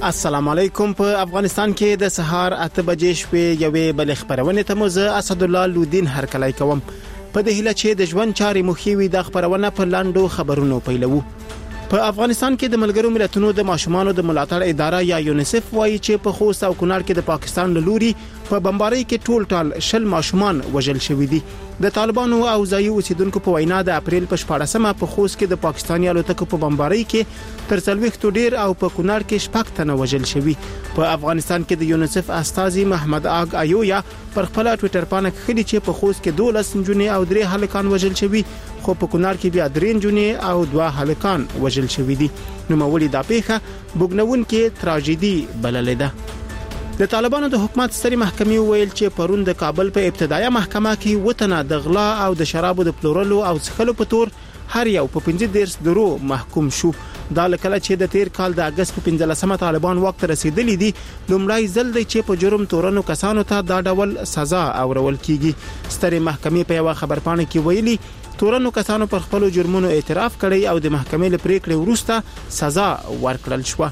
السلام علیکم. په افغانستان کې د سهار 8 بجې شپې یوې بل خبرونه ته مزه اسد الله لودین هرکلای کوم. په دې هیله چې د ژوند چارې مخیوي د خبرونه په لاندو خبرونو پیلوو. په افغانستان کې د ملګرو ملتونو د ماشومانو د ملاتړ اداره یا یونیسف وایي چې په خوست او کونړ کې د پاکستان له لوري په بمبارۍ کې ټول 10 ماشومان وژل شوي دي. د طالبانو او ځایي اوسیدونکو په وینا د اپریل په 14مه په خوست کې د پاکستاني الوتکو په بمبارۍ کې تر 40 ډیر او په کونړ کې 6 تنه وژل شوي. په افغانستان کې د یونیسف استاذي محمد اگ ایویا پر خپل ټوئیټر باندې خلي چې په خوست کې 12 جنې او 3 هلکان وژل شوي، خو په کونړ کې بیا 3 جنې او 2 هلکان وژل شوي دي. نو مولي دا پیښه بوګنون کې تراژیدي بللې ده. د طالبانو د حکومت ستري محکمې ویل چې پرون د کابل په ابتدایي محکمه کې وطن د غلا او د شرابو د پلورلو او څښلو په تور هر یو په 15 درو محکوم شو. دا لکه چې د تیر کال د اگست په 15مه طالبان وخت رسیدلی دي لومړی ځل دی چې په جرم تورنو کسانو ته دا ډول سزا اورول کیږي. ستري محکمې په یو خبرپاڼه کې ویلي تورنو کسانو پر خپل جرمونو اعتراف کړی او د محکمې لپاره پریکړه وروسته سزا ورکړل شو.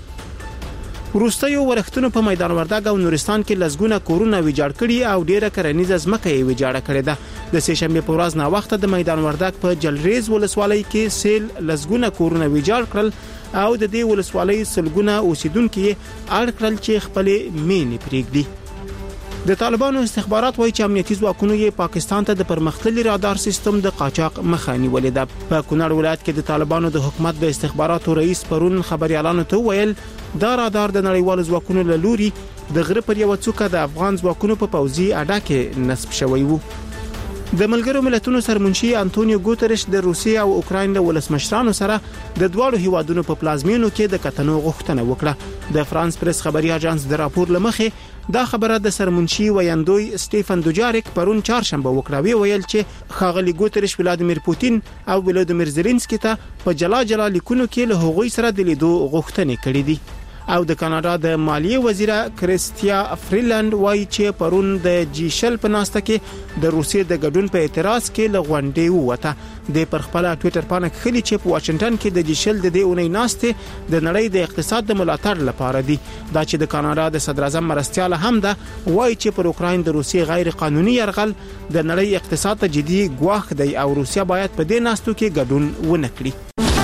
وروستیو ورښتونو په میدان وردګ او نورستان کې لزګونه کورونه ویجاړ کړي او ډیره کرنیزه ځمکه یې ویجاړه کړې ده. د سه شنبه په ورځ نا وخت د میدان وردګ په جلریز ولسوالۍ کې سیل لزګونه کورونه ویجاړ کړل او د دې ولسوالۍ سلګونه اوسیدونکو اړ کړل چې خپل مینې پریږدي. د طالبانو استخبارات وایي چې امنیتي ځواکونو یې پاکستان ته د پرمختللي رادار سیستم د قاچاق مخه نیولې ده. په کونړ ولایت کې د طالبانو د حکومت د استخباراتو رئیس پرون خبريالانو ته ویل دا رادار د نړیوالو ځواکونو له لوري د غره پر یو څوکه د افغان ځواکونو په پوځي اډه کې نصب شوی وو. د ملګرو ملتونو سرمنشي انټونیو ګوتریش د روسیې او اوکراین له ولسمشرانو سره د دواړو هیوادونو په پلازمینو کې د کتنو غوښتنه وکړه. د فرانس پریس خبري اژانس د راپور لمخې دا خبره د سرمنشي ویاندوی سټيفن دوجاریک پرون چهارشنبه وکړه. ویل چې خاغلی ګوتریش ولادیمیر پوتین او ولادیمیر زيلنسکي ته په جلا لیکونو کې له هغوی سره د لیدو غوښتنې کړې دي. او د کاناډا د مالیې وزیره کریستیا فریلند وایي چې پرون د جیشل په ناسته کې د روسیې د ګډون په اعتراض کې لغونډې ووته. د پر خپل ټوئیټر باندې خلي چې په واشنگټن کې د جیشل د دې اونۍ ناسته د نړۍ د اقتصاد د ملاتړ لپاره دي. دا چې د کاناډا د صدر اعظم مرستيال هم ده وایي چې پر اوکراین د روسیې غیر قانوني يرغل د نړۍ اقتصاد ته جدي ګواښ دی او روسیا باید په دې ناستو کې ګډون ونه کړي.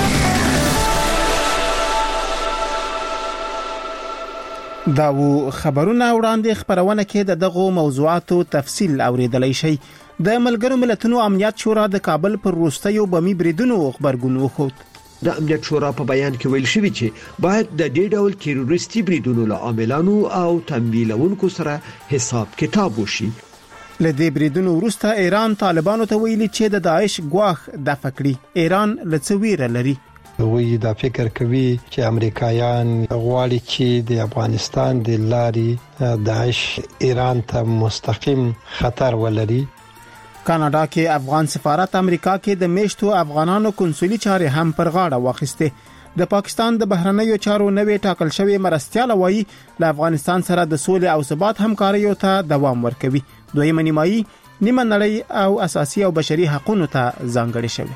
دا و خبرونه وړاندې خبرونه کې د دغو موضوعاتو تفصیل اوریدلای شي. د ملګرو ملتونو امنیت شورا د کابل پر وروستیو بمي بریدونو خبرګون وخوت. د امنیت شورا په بیان کې ویل شوی چې باید د دې ډول تروریستي بریدونو له عاملانو او تمویلونکو سره حساب کتاب وشي. لدې بریدونو وروسته ایران طالبانو ته ویلي چې د داعش ګواښ دفع کړي. ایران لڅویره لري. وی دا فکر کوي چې امریکایان غواړي چې د افغانستان د لارې داعش ایران ته مستقیم خطر ولري. کاناډا کې افغان سفارت امریکا کې د میشتو افغانانو کنسولي چارې هم پر غاړه واخیسته. د پاکستان د بهرنیو چارو نوې ټاکل شوی مرستيال وایي له افغانستان سره د سولې او ثبات همکاریو ته دوام ورکوي. دویمه نیمایي نیمه نړۍ او اساسي او بشري حقوقو ته ځانګړي شوی.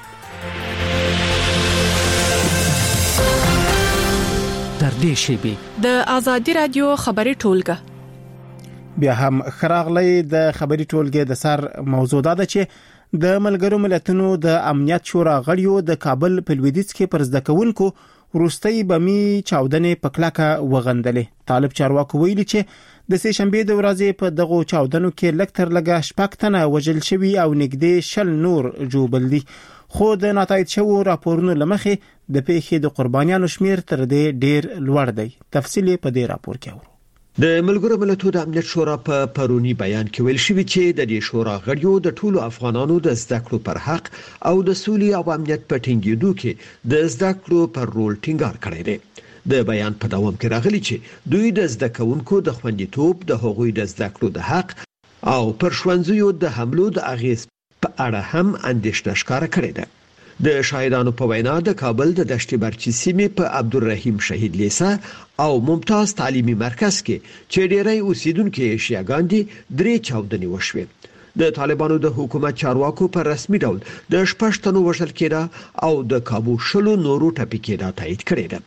تر دې شیبې د ازادي رادیو خبري ټولګه بیا هم خراغلی د خبري ټولګه د سر موضوع ده چې د ملګرو ملتونو د امنیت شورا غړیو د کابل په لویدیځ کې پر زده کوونکو وروستي بمي چاودنې په کلکه وغندلې. طالب چارواکو ویلي چې د سه شنبه د ورځې په دغه چاودنو کې لکتر لګا شپږتنه وژل شوی او نږدې 10 نور جوړبل دي. خو د ناتایید شوو راپورونو لمخې د پیښې د قربانیانو شمیر تر دې ډیر لوړ دی. تفصیل په دې راپور کې اورو. د ملګرو ملتونو د امنیت شورا په پرونی بیان کې ویل شوی چې د دې شورا غړیو د ټولو افغانانو د زده کړو پر حق او د سولې او امنیت په ټینګېدو کې د زده کړو پر رول ټینګار کړی دی. د بیان په دوام کې راغلی چې دوی د زده کوونکو د خوندیتوب د حقوقي د زده کړو د حق او پر ښوونځیو د حملو د اغیز په اړه هم اندېښنه ښکاره کړې ده. د شاهدانو په وینا د کابل د دشت برچی سیمې په عبدالرحیم شهید لیسا او ممتاز تعلیمي مرکز کې چې ډېری اوسیدونکو شیعاګان دي 3 چاودنې وشوې. د طالبانو د حکومت چارواکو په رسمي ډول د 6 تنو وژل کېده او د کابو شلو نورو ټپي کېده تایید کړی ده.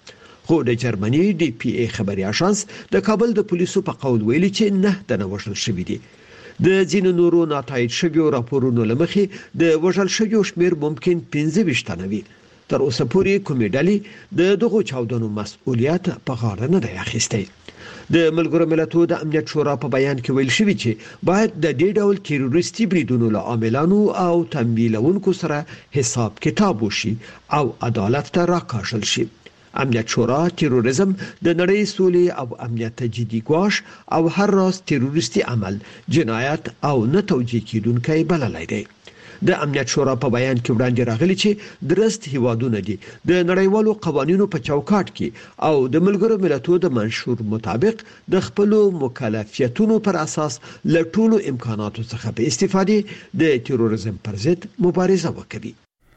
خو د جرمني ډي پی ای خبري اژانس د کابل د پولیسو په قول ویلي چې 9 تنه وژل شوي دي. د ځینو نورو ناتایید شویو راپورونو لمخې د وژل شویو شمیر ممکن 25 تنه وي. تر اوسه پورې کومې ډلې د دغو چاودنو مسؤلیت په غاړه نه دی اخیستی. د ملګرو ملتونو د امنیت شورا په بیان کې ویل شوی چې باید د دې ډول تروریستي بریدونو له عاملانو او تمویلونکو سره حساب کتاب وشي او عدالت ته راکاږل شي. امنیت شورا تروریزم د نړۍ سولې او امنیت جدي ګواښ او هر راز تروریستي عمل جنایت او نه توجیه کیدونکي بللی دی. د امنیت شورا په بیان کې وړاندې راغلي چې درست هیوادونه دي د نړیوالو قوانینو په چوکاټ کې او د ملګرو ملتونو د منشور مطابق د خپل مکلفیتونو پر اساس له ټولو امکاناتو څخه په استفادې د تروریزم پر ضد مبارزه وکړي.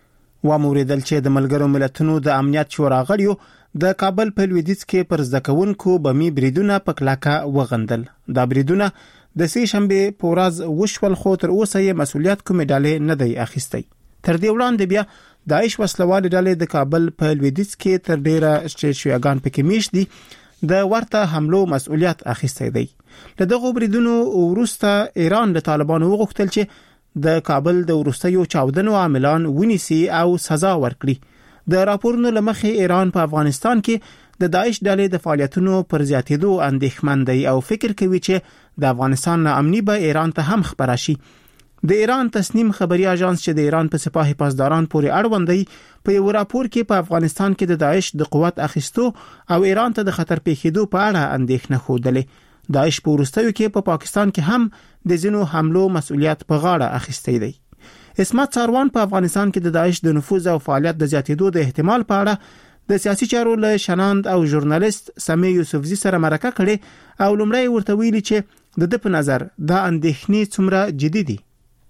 واموریدل چې د ملګرو ملتونو د امنیت شورا غړیو د کابل په لویدیځ کې پر ځکونکو بمي بریدونه په کلاکه وغندل. دا بریدونه د سې شنبه په ورځ وشول خو تر اوسه یې مسؤلیت کومې ډلې نه دی اخیستی. تر دې وړاندې بیا داعش وسلوال ډلې د کابل په لویدیځ کې تر ډیره شیعاګان پکې میشت دي د ورته حملو مسؤلیت اخیستی دی. له دغه بریدونو وروسته ایران له طالبانو وغوښتل چې د کابل د وروستیو چاودنو عاملان ونیسي او سزا ورکړي. د راپورونو لمخې ایران په افغانستان کې د داعش ډلې د فعالیتونو پر زیاتېدو اندېښمن دی او فکر کوي چې د افغانستان ناامني به ایران ته هم خبره شي. د ایران تصنیم خبري اژانس چې د ایران په سپاه پاسداران پورې اړوند دی په یو راپور کې په افغانستان کې د داعش د قوت اخیستو او ایران ته د خطر پیښېدو په اړه اندېښنه خوده. داعش په وروستیو کې په پاکستان کې هم د ځینو حملو مسؤلیت په غاړه اخیستی دی. اسمت ساروان په افغانستان کې د داعش د نفوذ او فعالیت د زیاتېدو د احتمال په اړه د سیاسي چارو له شناند او ژورنالیست سمي یوسفزي سره مرکه کړي او لومړی ورته ویلي چې د ده په نظر دا اندېښنې څومره جدي دي.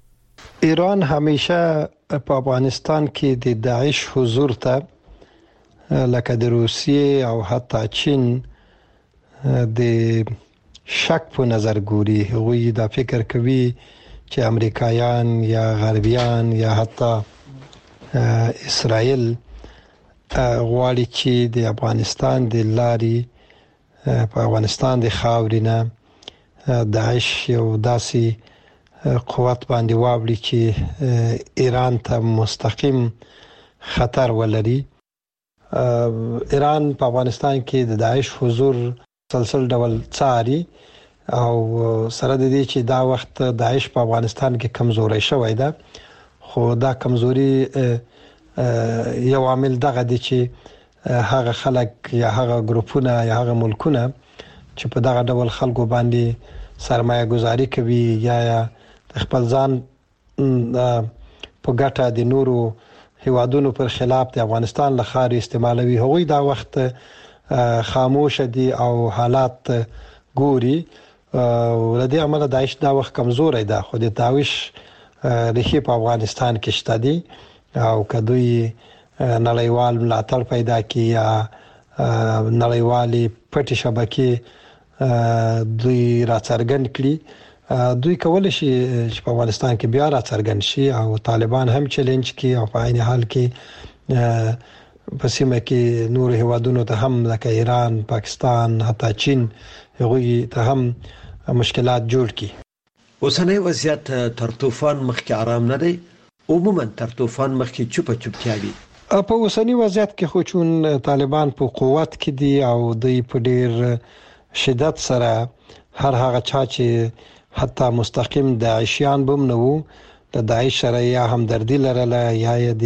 ایران همیشه په افغانستان کې د داعش حضور ته لکه د روسیې او حتی چین د شک په نظر ګوري. هغوی دا فکر کوي چې امریکایان یا غربیان یا حتی اسرائیل غواړي چې د افغانستان د لارې په افغانستان د خاورې نه داعش یو داسې قوت باندې واوړي چې ایران ته مستقیم خطر ولري. ایران په افغانستان کې د داعش حضور مسلسل ډول څاري او سره د دې چې دا وخت داعش په افغانستان کې کمزوري شوی ده، خو دا کمزوري یو عامل دغه دی چې هغه خلک یا هغه ګروپونه یا هغه ملکونه چې په دغه ډول خلکو باندې سرمایه گذاري کوي یا خپل ځان په ګټه د نورو هیوادونو پر خلاف د افغانستان لخوا استعمالوي، هغوی دا وخت خاموش دي او حالات ګوري. ولدي عمله داعش دا وخت کمزوري ده، خو د داعش ریښې په افغانستان کې شته دي او کدوې نړیوال ملاتړ پیدا کړي یا نړیوالې پټې شبکې دوی راڅرګند کړي، دوی کولای شي چې په افغانستان کې بیا راڅرګند شي او طالبان هم چیلنج کوي او په عین حال کې په سیمه کې نور هیوادونو ته هم لکه ایران، پاکستان، حتی چین هغوی ته هم مشکلات جوړ کړي. اوسنۍ وضعیت تر طوفان مخکې آرام نه دی، عموما تر طوفان مخکې چوپتیا وي. په اوسنۍ وضعیت کې خو چون طالبان په قوت کې دي او دوی په ډیر شدت سره هر هغه چا چې حتی مستقیم داعشیان بم نه وو د داعش سره یا همدردي لرله یا د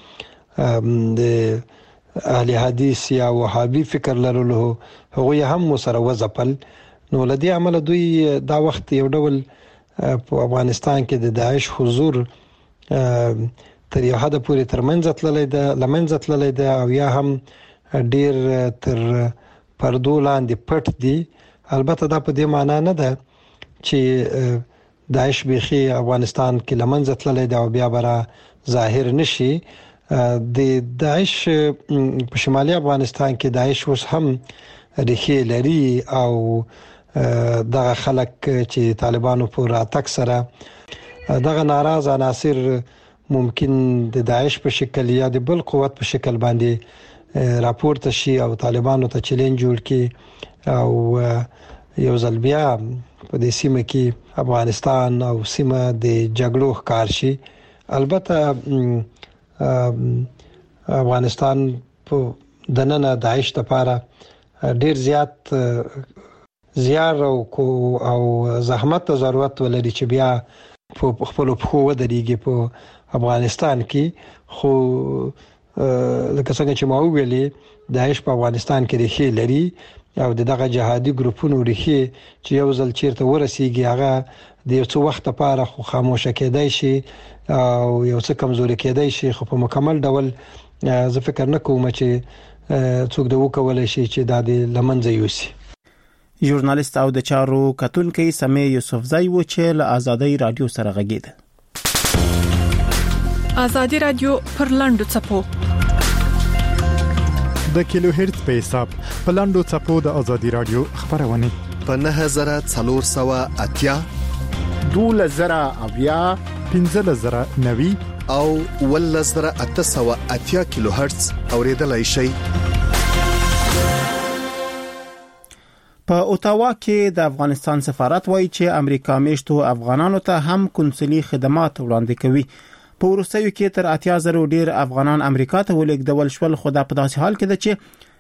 اهل حدیث یا وهابي فکر لرلو هغوی هم سره وځپل. نو لدی عمل دوی دا وخت یو ډول په افغانستان کې د داعش حضور تر یو حد پورې ترمنځ تللی ده او یا هم ډیر تر پردو لاندې پټ دي. البته دا په دې معنی نه ده چې داعش بيخي افغانستان کې لمنځه تللی ده او بیا برا ظاهر نشي. د داعش په شمالي افغانستان کې داعش اوس هم ریښې لري او دغه خلک چې طالبانو په راتګ سره دغه ناراض عناصر ممکن د داعش په شکل یا د بل قوت په شکل باندې راپورته شي او طالبانو ته چیلنج جوړ کړي او یو ځل بیا په دې سیمه کې افغانستان او سیمه د جګړو ښکار شي. البته افغانستان په دننه داعش لپاره ډیر زیات زیار او زحمت ته ضرورت ولري چې بیا په خپل پخو ودرېږي په افغانستان کې. خو لکه څنګه چې ما ویلي داعش په افغانستان کې ریښې لري او دغه جهادي ګروپونو ریښې چې یو ځل چیرته ورسیږي هغه د یو څو وخت لپاره خو خاموشه کېدای شي او یو څه کمزوري کېدای شي، خو په مکمل ډول زه فکر نه کوم چې څوک دا وکولای شي چې دا د لمنځه یوسي. ژورنالیست او د چارو کتونکي سمې یوسفزئی و چې له آزادۍ رادیو سره غږیده. آزادۍ رادیو پر لاندو چپو د کیلو هرتز په حساب په لاندو چپو د آزادۍ رادیو خبرونه په 9480 12090 15090 او 11880 کیلو هرتز اوریدلای شئ. په اوتاوا کې د افغانستان سفارت وایي چې امریکا میشتو افغانانو ته هم کنسولي خدمات وړاندې کوي. په وروستیو کې تر 80,000 ډیر افغانان امریکا ته ولېږدول شول، خو دا په داسې حال کې ده چې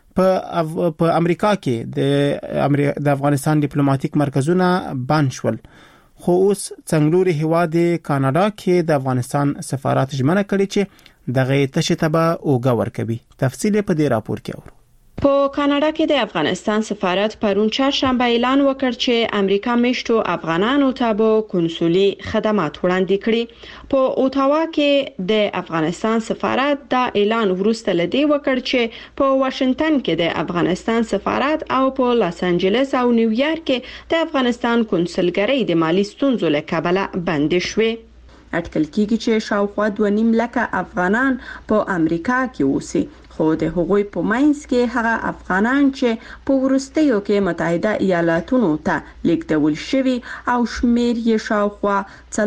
په امریکا کې د افغانستان ډیپلوماټیک مرکزونه بند شول. خو اوس څنګلوري هیواد کاناډا کې د افغانستان سفارت ژمنه کړې چې دغه تشتبه اوګه ورکوي. تفصیل په دې راپور کې اورو. په کاناډا کې د افغانستان سفارت پرون چهارشنبه اعلان وکړ چې امریکا میشتو افغانانو ته به کنسولي خدمات وړاندې کړي. په اوتاوا کې د افغانستان سفارت دا اعلان وروسته لدی وکړ چې په واشنگټن کې د افغانستان سفارت او په لاس انجلس او نیویارک کې د افغانستان کنسولګرۍ د مالی ستونزو له کبله بند شوې. اټکل کېږي چې شاوخوا 2.5 لک افغانان په امریکا کې اوسي، خو د هغوی په منځ کې هغه افغانان چې په وروستیو کې متحده ایالاتونو ته لیږدول شوي او شمیر یې شاوخوا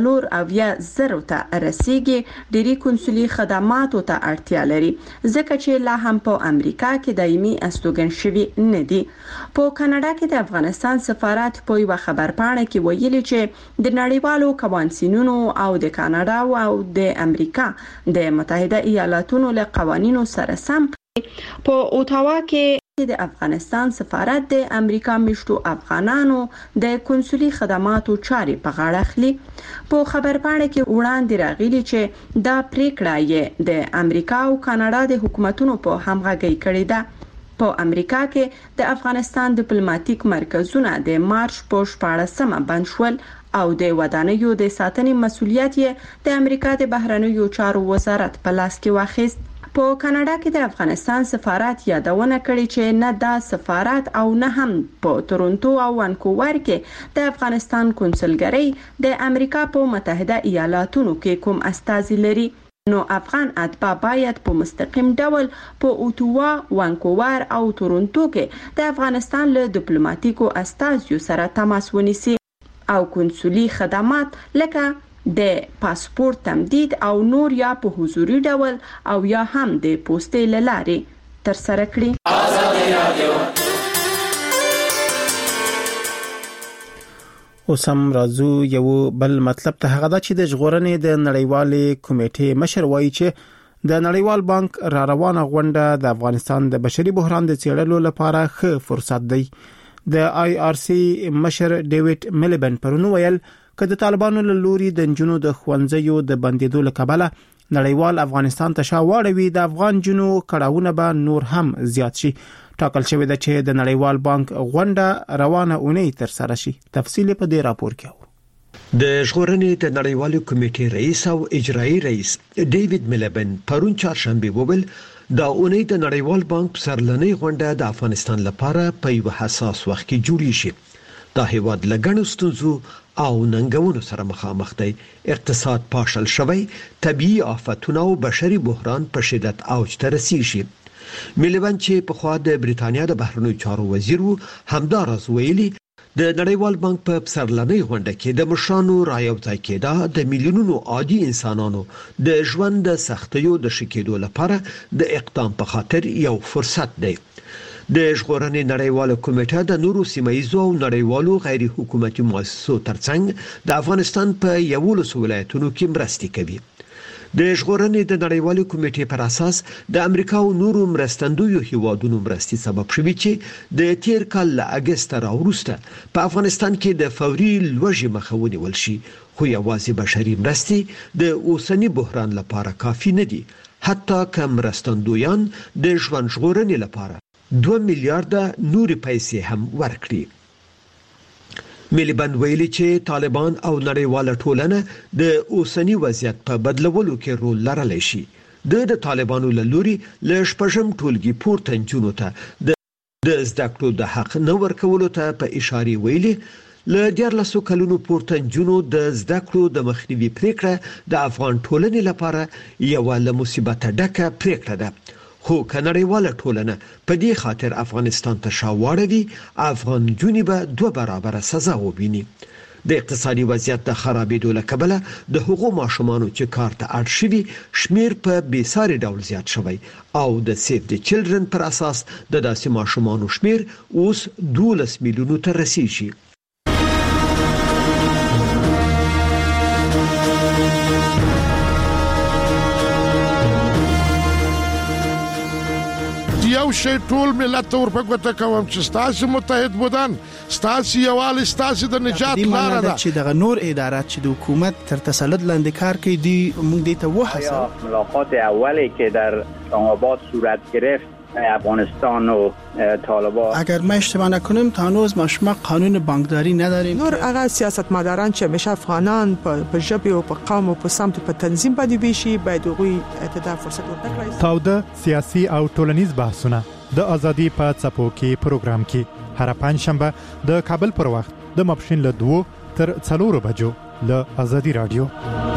4,000 ته رسیږي ډېری کنسولي خدماتو ته اړتیا لري، ځکه چې لا هم په امریکا کې دایمي استوګن شوي نه دي. په کاناډا کې د افغانستان سفارت په یو خبرپاڼه کې ویلي چې د نړیوالو قوانینونو او د کاناډا او د امریکا د متحده ایالاتونو له قوانینو سره په اوتاوا کې د افغانستان سفارت د امریکا میشتو افغانانو د کنسولي خدماتو چاري په غاړه اخلي. په خبرپاڼه کې وړاندې راغلي چې دا پریکړه یې د امریکا او کاناډا د حکومتونو په همغږۍ کړې ده. په امریکا کې د افغانستان ډیپلوماټیک مرکزونه د مارچ په 14مه بند شول او د ودانیو د ساتنې مسؤلیت یې د امریکا د بهرنیو چارو وزارت په لاس کې واخیست. په کاناډا کې د افغانستان سفارت یادونه کړې چې نه دا سفارت او نه هم په تورنټو او وانکوور کې د افغانستان کنسولګرۍ د امریکا په متحده ایالاتونو کې کوم استازي لري، نو افغان اتباع باید په مستقیم ډول په اوتاوا، وانکوور او تورنټو کې د افغانستان له ډیپلوماټیکو استازیو سره تماس ونیسي او کنسولي خدمات لکه د پاسپورت تمدید او نور یا په حضوري ډول او یا هم د پوسټې لارې تر سره کړي. آزادۍ رادیو اوس هم راځو یو بل مطلب ته، هغه دا چې د ژغورنې د نړیوالې کمیټې مشر وایي چې د نړیوال بانک را روانه غونډه د افغانستان د بشري بحران د څېړلو لپاره ښه فرصت دی. د IRC مشر ډیوډ ملیبن پرون ویل که د طالبانو له لوري د جنونو د خوندزیو د بندیدو لکبله نړیوال افغانستان ته شاوړوي، د افغان جنو کړهونه به نور هم زیات شي. ټاکل شوی دی چې د نړیوال بانک غونډه روانه اونۍ تر سره شي. تفصیل په دې راپور کې اورو. د ژغورنې د نړیوالې کمیټې رئیس او اجرایی رئیس ډیوډ ملیبن پرون چهارشنبه وویل دا اونۍ د نړیوال بانک سرلنۍ غونډه د افغانستان لپاره په یو حساس وخت کې جوړی شي. دا هیواد لګڼو ستونزو او ننګونو سره مخامخ دی. اقتصاد پاشل شوی، طبيعي آفتونه او بشري بحران په شدت اوج ته رسیږي. ملیبن چې په خوا د بریتانیا د بهرنیو چارو وزیر وو همدارس ویلي د نړیوال بانک په پسرلنۍ غونډه کې د مشرانو رايوځای کېدا د میلیونونو عادي انسانانو د ژوند د سختیو د شکېدو لپاره د اقدام په خاطر یو فرصت دی. د ژغورنې نړیواله کمیټه د نورو سیمایي او نړیوالو غیر حکومتي مؤسسو ترڅنګ د افغانستان په 11 ولایتونو کې مرستې کوي. د ژغورنې د نړیوالې کمیټې پر اساس د امریکا او نورو مرستندویو هیوادونو مرستې سبب شوي چې د تیر کال له اگست راوروسته په افغانستان کې د فوري لوږې مخه ونیول شي، خو یوازې بشري مرستې د اوسنی بحران لپاره کافي نه دي، حتی که مرستندویان د ژوند ژغورنې لپاره 2 میلیارډ نوري پیسې هم ورکړي. ملیبند ویلي چې طالبان او نړیواله ټولنه د اوسنی وضعیت په بدلولو کې رول لرلی شي. د طالبانو له لوري له شپږم ټولګي پورته نجونو ته د زده کړو د حق نه ورکولو ته په اشاره ویلي له 14 کلونو پورته نجونو د زده کړو د مخنیوي پریکړه د افغان ټولنې لپاره یو له مصیبت ډکه پریکړه ده. خو کنړیواله ټولنه په دې خاطر افغانستان ته شاوړوي، افغان جونی به 2 برابر سزا وبیني. د اقتصادي وضعیت د خرابېدو له کبله د هغو ماشومانو چې کار ته اړ شوي شمیر په بیساري ډول زیات شوی او د سیف د چلډرن پر اساس د داسې ماشومانو شمیر اوس 12 میلیونو ته رسیږي. یو شی ټول ملت ور په ګوته کوم چې ستاسو متحد بودن، ستاسو یوال، ستاسو د نجات لار ده. چې د نور ادارات چې د حکومت تر تسلط لاندې کار کوي دی موږ دې ته وحسه. ملاقات اولی که در اسلام آباد صورت گرفت افغانستان و طالبان، اگر ما اشتباه نکنم تا هنوز ما شما قانون بانکداری نداریم. نور هغه سیاستمداران چې همیشه افغانان په ژبه او په قوم او په سمت په تنظیم باندې بيشي باید غوي اعتدال فرصت ورکړي. تاوده سیاسي او ټولنیز بحثونه د ازادي په څپو کې پروګرام کې هر پنځشنبه د کابل پر وخت د ماپښین له 2 تر 4 بجو له ازادي رادیو.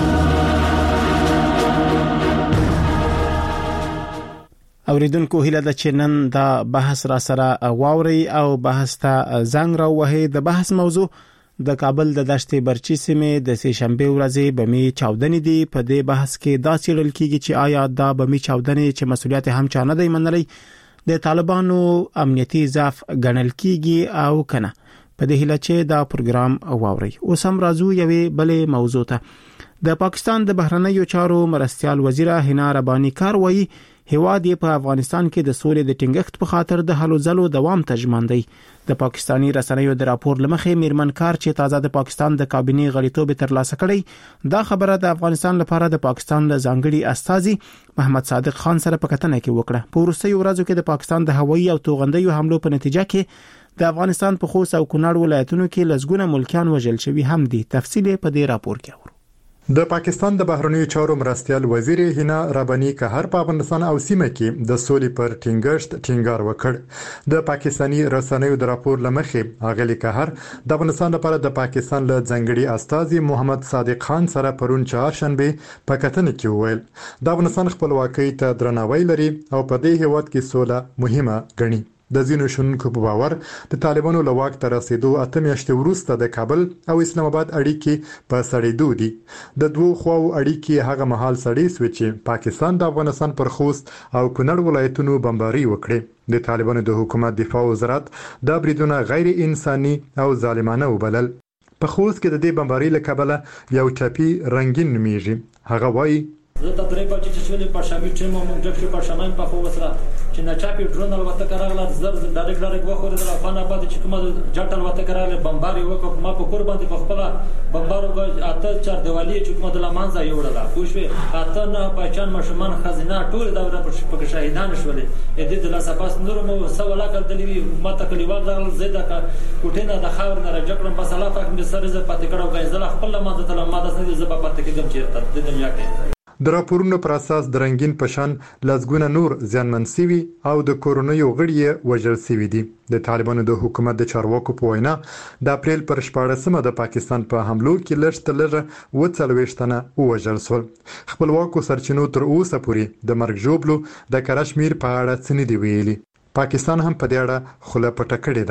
اوریدونکو هیله ده چې نن دا بحث را سره واوري او بحث ته زنګ راوهي. د بحث موضوع د کابل د دشتې برچی سیمې د سه شنبه ورځې بمی چاودنې دي. په دې بحث کې دا څېړل کیږي چې آیا دا بمی چاودنې چې مسولیت هم چانه دی منلي د طالبانو امنیتي ضعف ګڼل کیږي او کنه. په دې هیله چې دا پروګرام واوري. اوس هم راځو یوې بلې موضوع ته. د پاکستان د بهرنیو چارو مرستيال وزیر حنا ربانی کار وایي هواد په افغانستان کې د سولې د ټینګښت په خاطر د هلو ځلو دوام تضمین دی. د پاکستانی رسنیو د راپور لمخې میرمن کار چې تازه د پاکستان د کابینې غړیتوب ترلاسه کړی دا خبره د افغانستان لپاره د پاکستان له ځانګړي استازي محمد صادق خان سره په کتنه کې وکړه. په وروستیو ورځو کې د پاکستان د هوایي او توغندیو حملو په نتیجه کې د افغانستان په خوست او کونړ ولایتونو کې لزګونه ملکیان وژل شوي هم دي. تفصیل په دې راپور کې اورو. د پاکستان د بهرنیو چارو مرستيال وزیر حنا ربانی قهر په افغانستان او سیمه کې د سولې پر ټینګښت ټینګار وکړ. د پاکستانی رسنیو د راپور لمخې اغلی قهر د افغانستان لپاره د پاکستان له ځنګړي استازي محمد صادق خان سره پرون چهارشنبه په کتنه کې وویل د افغانستان خپلواکۍ ته درناوی لري او په دې هیواد کې سوله مهمه ګڼي. د ځینو شنونکو په باور د طالبانو له واک ته رسیدو 8 میاشتې وروسته د کابل او اسلام آباد اړیکې په سړېدو دي. د دوه خواو اړیکې هغه مهال سړې سوي چې پاکستان د افغانستان پر خوست او کونړ ولایتونو بمباري وکړي. د طالبانو د حکومت دفاع وزارت دا بریدونه غیر انساني او ظالمانه وبلل. په خوست کې د دې بمباري له کبله یو ټپي رنگین نومیږي. هغه وایي زه د درې بجې چې شولې په شامي ټیم مونږ د په شامي په خو وسره چې نه چاپی ډرون الوته کراغله زر ډایرکټ وخوره د افغان آباد چې کومه جټ الوته کراغله بمباري وکړه ما په کور باندې په خپل بمبارو اته چار دیوالي چې کومه د لمانځه یوړله خوشوي اته نه پہچان مشمان خزینه ټول دا په شهیدان شولې دې د لاسپاس نور مو سواله کړلې ما تکلیوال دغه زیاده کوټینه د خاور نه راجکړم بس الله پاک مې سره ز پاتې کړو غیزل خپل لمانځه تل ما د سې ز په پاتې کېدم چې د دنیا کې د راپورونو پر اساس د رنگین پشان لزګونه نور زیانمن سوي او د کورونیو غړي وژل سوي دي. د طالبانو د حکومت د چارواکو په وینا د اپریل پر 14مه د پاکستان په حملو کې لږ 40 تنه وژل شول. خپلواکو سرچینو تر اوسه پورې د مرګ جوړلو د کشمیر په اړه څه نه دی ویلي. پاکستان هم په دې اړه خوله پټه کړې ده.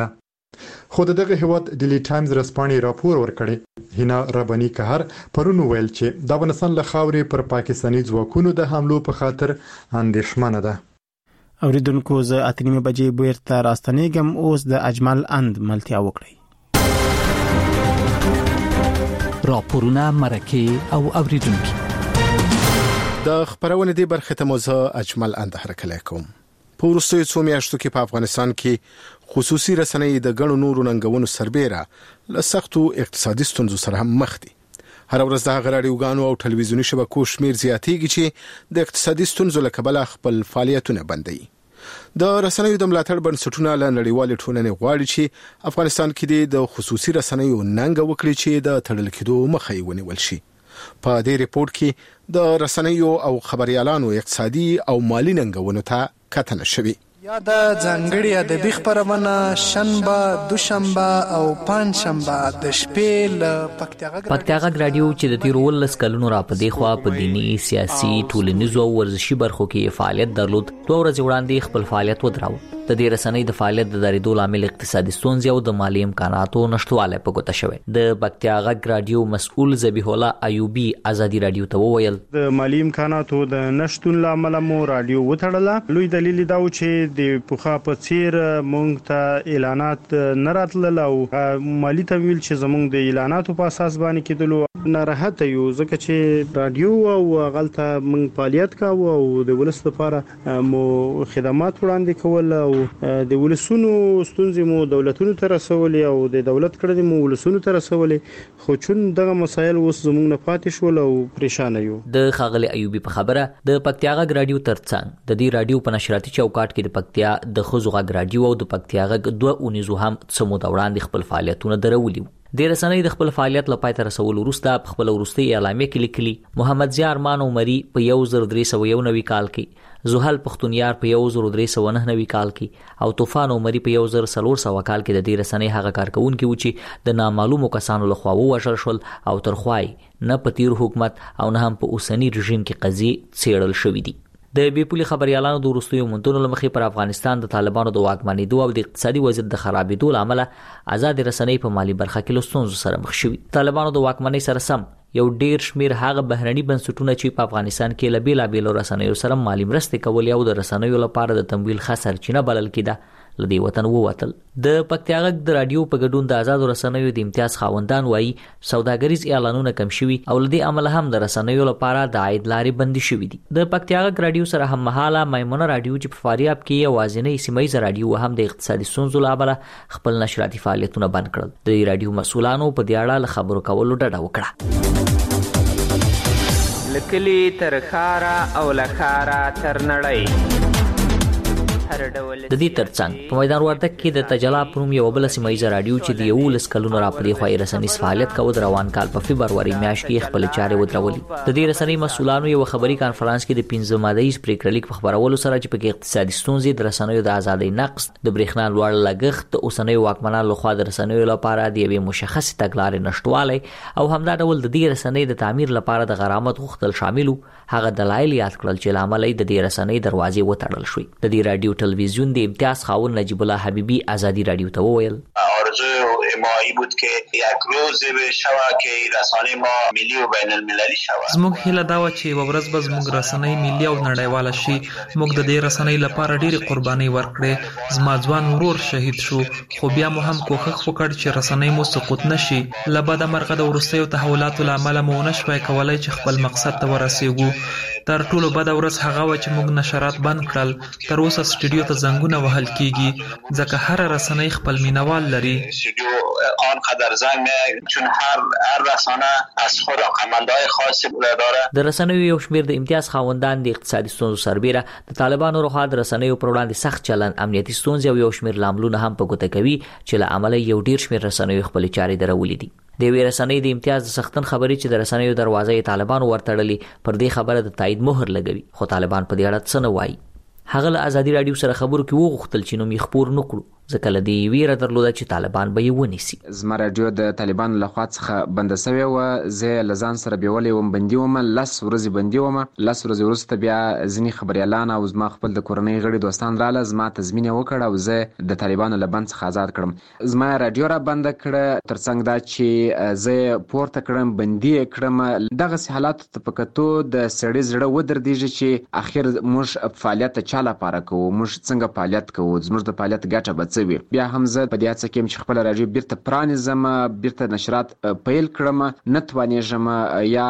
خو دغه هیواد ډیلی ټایمز رسپانې راپور ورکړی. هینا ربانی قهر پرون ویل چې د افغانستان له خاورې پر پاکستاني ځواکونو د حملو په خاطر اندېښمنه ده. اوریدونکو زه 8:30 بجې بیرته راستنېږم. اوس د اجمل اند ملتیا وکړئ. راپورونه مرکه او اوریدونکو د خبرونه دی برخه ته موزه اجمل اند حرکت کوم. په وروستیو څو میاشتو کې په افغانستان کې خصوصي رسنۍ د ګڼو نورو ننګونو سربېره له سختو اقتصادي ستونزو سره هم مخ دي. هر ورځ د رادیوګانو او ټلویزیوني شبکو شمیر زیاتېږي چې د اقتصادي ستونزو له کبله خپل فعالیتونه بندوي. د رسنیو د ملاتړ بنسټونه له نړیوال ټولنې غواړي چې افغانستان کې د خصوصي رسنیو ننګ وکړي چې د تړل کېدو مخه یې ونیول شي. په دې ریپورت کې د رسنیو او خبريالانو اقتصادي او مالی ننګونو ته کتنه شوې. یا د ځانګړي ادبي خبرونه شنبه، دوشنبه او پنځشنبه د شپې له پکتیاغ رادیو چې د تیر 19 کلونو را پدې خوا په دینی، سیاسي، ټولنیزو او ورزشي برخو کې فعالیت درلود. 2 ورځې وړاندې خپل فعالیت ودراو. د دې رسنۍ د فعالیت د درېدو لامل اقتصادي ستونزې او د مالی امکاناتو نشټوالی په ګوته شوی. د پکتیاغ رادیو مسؤل ذبیح الله ایوبی ازادي رادیو ته وویل د مالی امکاناتو د نشټون لامل مو رادیو وتړله. لوی دلیل دا و چې د پوخا په څیر مونږ ته اعلانات نه راتلل او مالی تمویل چې زمونږ د اعلاناتو په اساس باندې کېدلو. ناراحت یو ځکه چې رادیو او غلطه مونږ فعالیت کاوه او د ولس لپاره مو خدمات وړاندې کول او د ولسونو ستونزې مو دولتونو ته رسولې او د دولت کړه مو ولسونو ته رسولې. خو چون دغه مسایل اوس زمونږ نه پاتې شول او پریشان یو. د خاغلی ایوبی په خبره د پکتیاغ رادیو ترڅنګ د دې رادیو په نشراتي چوکاټ کې د پکتیا د خزو غږ رادیو او د پکتیاغ 2 اونیزو هم سمو دوراندې خپل فعالیتونه درولي. د رسنۍ د خپل فعالیت لپاره تر رسول وروسته په خپل وروستي اعلامیه کې لیکلي محمد ضیاء ارمان عمری په 1399 کال کې، زحل پختونیار په 1399 کال کې او طوفان عمری په 1400 کال کې د دې رسنۍ هغه کارکونکي و چې د نامعلومو کسانو لخوا ووژل شول او ترخوای نه په تیر حکومت او نه هم په اوسنی رژیم کې قضیې څېړل شوې دي. د بیپولي خبريالانو د وروستیو مونتونو لمخې پر افغانستان د طالبانو د واکمنېدو او د اقتصادي وضعیت د خرابېدو لامل آزاد رسنۍ په مالی برخه کې له ستونزو سره مخ شوي. طالبانو د واکمنۍ سره سم یو ډیر شمیر هغه بهرني بنسټونه چې په افغانستان کې له بیلابېلو رسنیو سره مالی مرستې کولې او د رسنیو لپاره د تمویل ښه سرچینه بلل کېده لدی وطن ووتل. د پکتیاغ د رادیو په ګډون د آزاد رسنیو د امتیاز خاوندان وایي سوداګریز اعلانونه کم شوي او لدی عمل هم د رسنیو لپاره د عاید لارې بندي شوي دي. د پکتیاغ رادیو سره هم مهاله میمونه رادیو چې په فاریاب کې یوازینی سیمایي رادیو هم د اقتصادي ستونزو لامل خپل نشراتي فعالیتونه بند کړل. د رادیو مسؤلانو په دې اړه خبرو کولو ډډه وکړه. لکلی تر خارا او لخارا تر نړۍ د دې ترڅنګ په میدان وردګ کې د تجلا پروم یو بل سیمایي رادیو چې د 19 کلونو را پدې خوای رسنۍ فعالیت کوي د روان کال په فبرवरी میاشت کې خپل چارې ودرولې. د دې رسنۍ مسؤلانو یو خبري کانفرنس کې د 15 مادهیز پریکړلیک په خبرولو سره چې په اقتصادي ستونزې د رسنیو د ازادۍ نقص د برېښنا لوړ لګښت د اوسنۍ واکمنانو لخوا د رسنیو لپاره د یوې مشخصې تګلارې نشټوالی او همدا ډول د دې رسنۍ د تعمیر لپاره د غرامت غوښتل شاملو هغه دلایل یاد کړل چې لامل یې د دې رسنۍ دروازې وتړل شوې. د دې رادیو ټلویزیون د امتیاز خاوند نجیب الله حبیبی ازادي رادیو ته وویل آرزوی ما این بود که یک روز بشود که رسانه ما ملی و بین المللی شود. زموږ هیله دا و چې یو ورځ به زموږ رسنۍ ملي او نړیواله شي. موږ د دې رسنۍ لپاره ډېرې قربانۍ ورکړې. زما ځوان ورور شهید شو خو بیا مو هم کوښښ وکړ چې رسنۍ مو سقوط نشي. له بده مرغه د وروستیو تحولاتو له امله مو نه شوای کولی چې خپل مقصد ته ورسېږو. تر ټولو بده ورځ هغه و چې موږ نشرات بند کړل. تر اوسه سټوډیو ته زنګونه وهل کیږي ځکه هر رسنۍ خپل مینوال لري. آنقدر زنگ چون هر رسانه از خود عقمندهای خاصی داره. د رسنیو یو شمیر د امتیاز خاوندان د اقتصادي ستونزو سربېره د طالبانو لخوا د رسنیو پر وړاندې سخت چلند، امنیتي ستونزې او یو شمیر لاملونه هم په ګوته کوي چې له امله یو ډیر شمیر رسنیو خپل چارې درولې دي. د وی رسنۍ د امتیاز د سختن خبري چې د رسنیو دروازې طالبان ورتړلې پر دې خبره د تایید مهر لګوي. خو طالبان په دې اړه څه نه وایي. هغه له ازادي رادیو سره خبرو کې وغوښتل چې نوم یې خبر نکړو ځکه لدی ویره درلوده چې طالبان به یې ونیسي. زما رادیو د طالبان لخوا څخه بند شوی و، زه لزان سره بیولې وم، بندي وم، 10 ورځې بندي وم. 10 ورځې وروسته بیا ځینی خبريالان او زما خپل د کورنۍ غړي دوستان رااله، زما تضمین وکړ او زه د طالبانو له بند څخه آزاد کړم. زما رادیو را بند کړه، ترڅنګ دا چې زه پورته کړم، بندي کړم. دغه حالات ته پکتو د سړی زړه ودردېږي چې اخر موږ فعالیت چا لپاره کوو، موږ څنګه فعالیت کوو، زموږ د فعالیت ګټه به څه وي. بیا هم زه په دې هڅه کې چې خپل رادیو بیرته پرانیزم، بیرته نشرات پیل کړم، نه توانېږم یا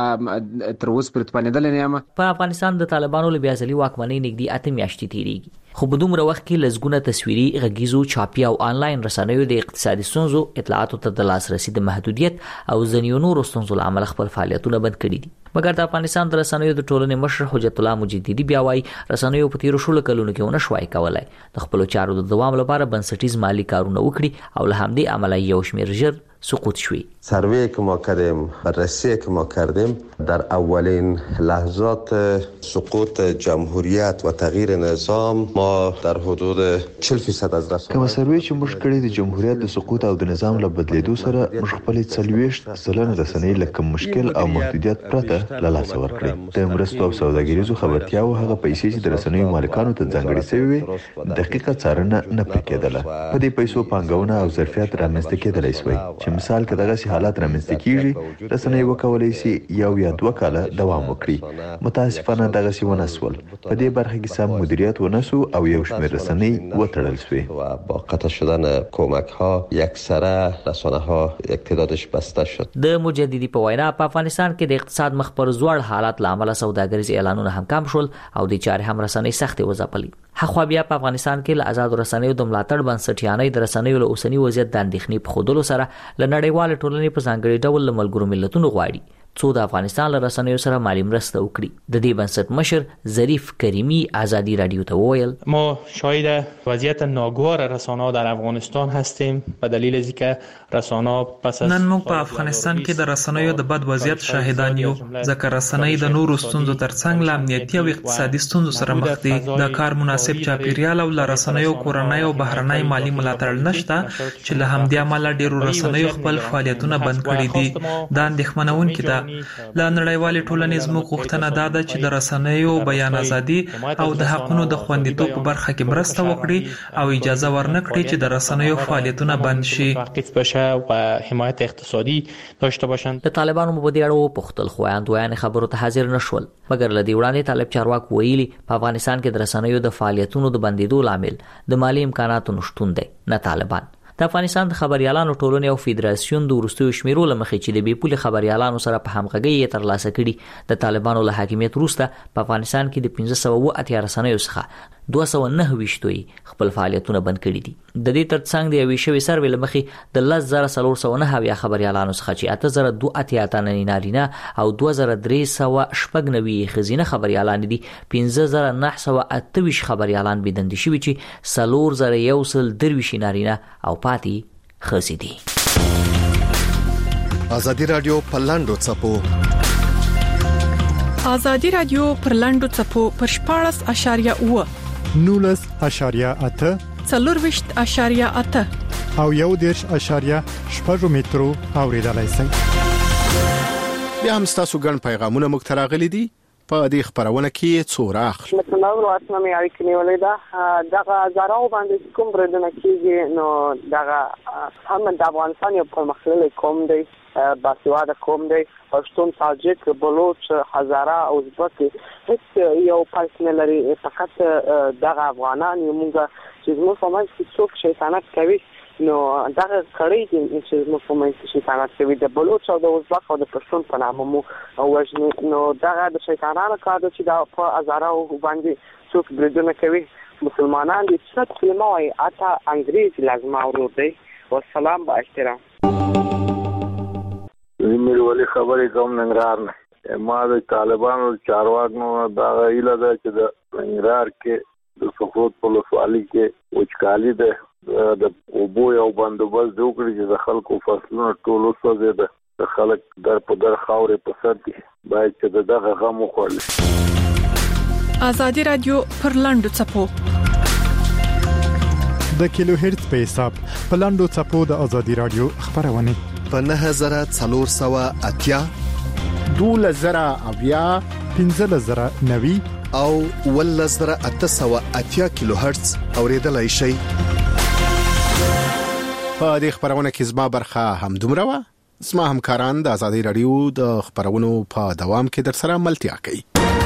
تر اوسه پورې توانېدلی نه یم. په افغانستان د طالبانو له بیا ځلي واکمنۍ نږدې 8 میاشتې تېرېږي، خو په دومره وخت کې لږونه تصویري، غږیزو، چاپي او آنلاین رسنیو د اقتصادي ستونزو، اطلاعاتو ته د لاسرسي د محدودیت او ځینو نورو ستونزو له امله خپل فعالیتونه بند کړي دي. مګر د افغانستان د رسنیو د ټولنې مشر حجت الله مجددي بیا وایي رسنیو په تیرو شلو کلونو کې ونه شوای کولای د خپل چارو د دوام لپاره بنسټیز مالی کارونه وکړي او له همدې عمله یو شمېر ژر سقوط شوی. سروی که ما کردیم، بررسی که ما کردیم، در اولین لحظات سقوط جمهوریت و تغییر نظام ما در حدود 40% از رسانه کوم سروی چې موږ کړی د جمهوریت د سقوط او د نظام له بدلیدو سره موږ خپل 40% رسنۍ لکه مشکل او محدودیت پرته له لاسه ورکړي. د مرستو او سوداګریزو خبرتیاو هغه پیسې چې د رسنیو مالکانو ته ځانګړي شوی وي دقیقه څارنه نه پکېدله. په دې پیسو پانګونه او ظرفیت رامنځته کېدلی شوی. مثال که دغه حالات رامنځته کیږي، رسنۍ وکولای شي یو یا 2 کاله دوام وکړي. متاسفانه دغه سی ونسول. په دې برخه کې سم مدیریت ونسو او یو شمېر رسنۍ وتړل شوې. و با قطع شدن کمک ها یکسره رسانه ها یک تعدادش بسته شد. د مجددي په وینا په افغانستان کې د اقتصاد مخ پر زوړ حالات له امله سوداګریز اعلانونه هم کم شول او د چارې هم رسنۍ سختې وځپلې. حخوا بیا په افغانستان کې له آزاد رسنیو د ملاتړ بنسټیانۍ د رسنیو له اوسنی وضعیت د اندېښنې په خودلو سره له نړیوال ټولنې په ځانګړي ډول له ملګرو ملتونو غواړي څو د افغانستان له رسنیو سره مالی مرسته وکړي. د دې بنسټ مشر ظریف کریمی آزادی رادیو ته وویل ما شاهد وضعیت ناگوار رسانه‌ها در افغانستان هستیم به دلیل اینکه رسانه‌ها پس از نن موږ په افغانستان کې د رسنیو د بد وضعیت شاهدان یو، ځکه رسنۍ د نورو ستونزو ترڅنګ له امنیتي او اقتصادي ستونزو سره مخ دي. د کار مناسب چاپیریال او له رسنیو کورنۍ او بهرنۍ مالی ملاتړ نشته چې له همدې امله ډیرو رسنیو خپل فعالیتونه بند کړي دي. دا اندېښمنونکې ده. له نړیوالې ټولنې زموږ غوښتنه دا ده چې د رسنیو بیان ازادي او د حقونو د خوندیتوب په برخه کې مرسته وکړي او اجازه ورنکړي چې د رسنیو فعالیتونه بند شي. حمایت اقتصادي داشته باشند. د طالبانو په دې اړه پختل خو اندویان خبرو ته حاضر نشول، مګر لدی وړاندې طالب چارواک ویلي په افغانستان کې د رسنیو د فعالیتونو د بندیدو لامل د مالی امکاناتو نشټون دی، نه طالبان. د افغانستان د خبريالانو ټولنې او فدراسیون د ورستیو شمیرو لمخې چې د بیپول خبريالانو سره په همغږي ترلاسه کړي د طالبانو له حاکمیت وروسته په افغانستان کې د 1580 رسنیو څخه 229 خپل فعالیتونه بند کړي دي. د دې ترڅنګ د یوې شوي سروې لمخې د 10409 خبريالانو څخه چې 8002 نارینه او 2390 خزینه خبريالان دي، 15928 خبريالان بيدند شوي چې 4113 نارینه او پاتې خزي دي. آزادی رادیو پلاندو چپو آزادی رادیو پرلاندو چپو پر 14.8 19.8 4.8 او 1.8 مترو اوریدلای شئ. بیا هم تاسو ګڼ پیغامونه موږ ته راغلي دي په دې خبرونه کې څو راخ مثلا واسمه مې اړیکې نیولې ده دغه زراو باندې کوم بردنه کېږي نو دغه هم د افغانستان یو پرمختللی قوم دی باسواده قوم دی پښتون تاجک بلوچ هزاره او ازبک هیڅ یو فرق نه لري فقط دغه افغانان یو موږ چې موږ په منځ کې څوک شیطانت کوي نو دغه کړی دي چې موږ په منځ کې شیطانت کوي د بلوچ او د ازبک او د پښتون په نامه مو وژني نو دغه د شیطانانو کار دی چې دا په هزاره باندې څوک بردونه کوي مسلمانان دي څه کلمه وایي اته انګریزي لازمه ورور دی والسلام با احترام. زمیر ولی خبرې کوم ننګرهار نه ما د طالبانو چارواکو دا غیله ده چې د ننګرهار کې د سقوط په ولسوالۍ کې وچکالي ده د اوبو یو بندوبست وکړي چې د خلکو فصلونه ټول وسوځي د خلک در په در خاورې په سر دي باید چې دغه غم وخوري. آزادی رادیو پرلاندو چپو د کیلو هرتز په حساب په لاندو چپو د ازادي رادیو خبرونه په 9480 12090 15090 او 11880 کیلو هرتز اوریدلای شئ. په دې خبرونه کې زما برخه هم دومره و. زما همکاران د ازادي رادیو د خبرونو په دوام کې در سره ملتیا کوي.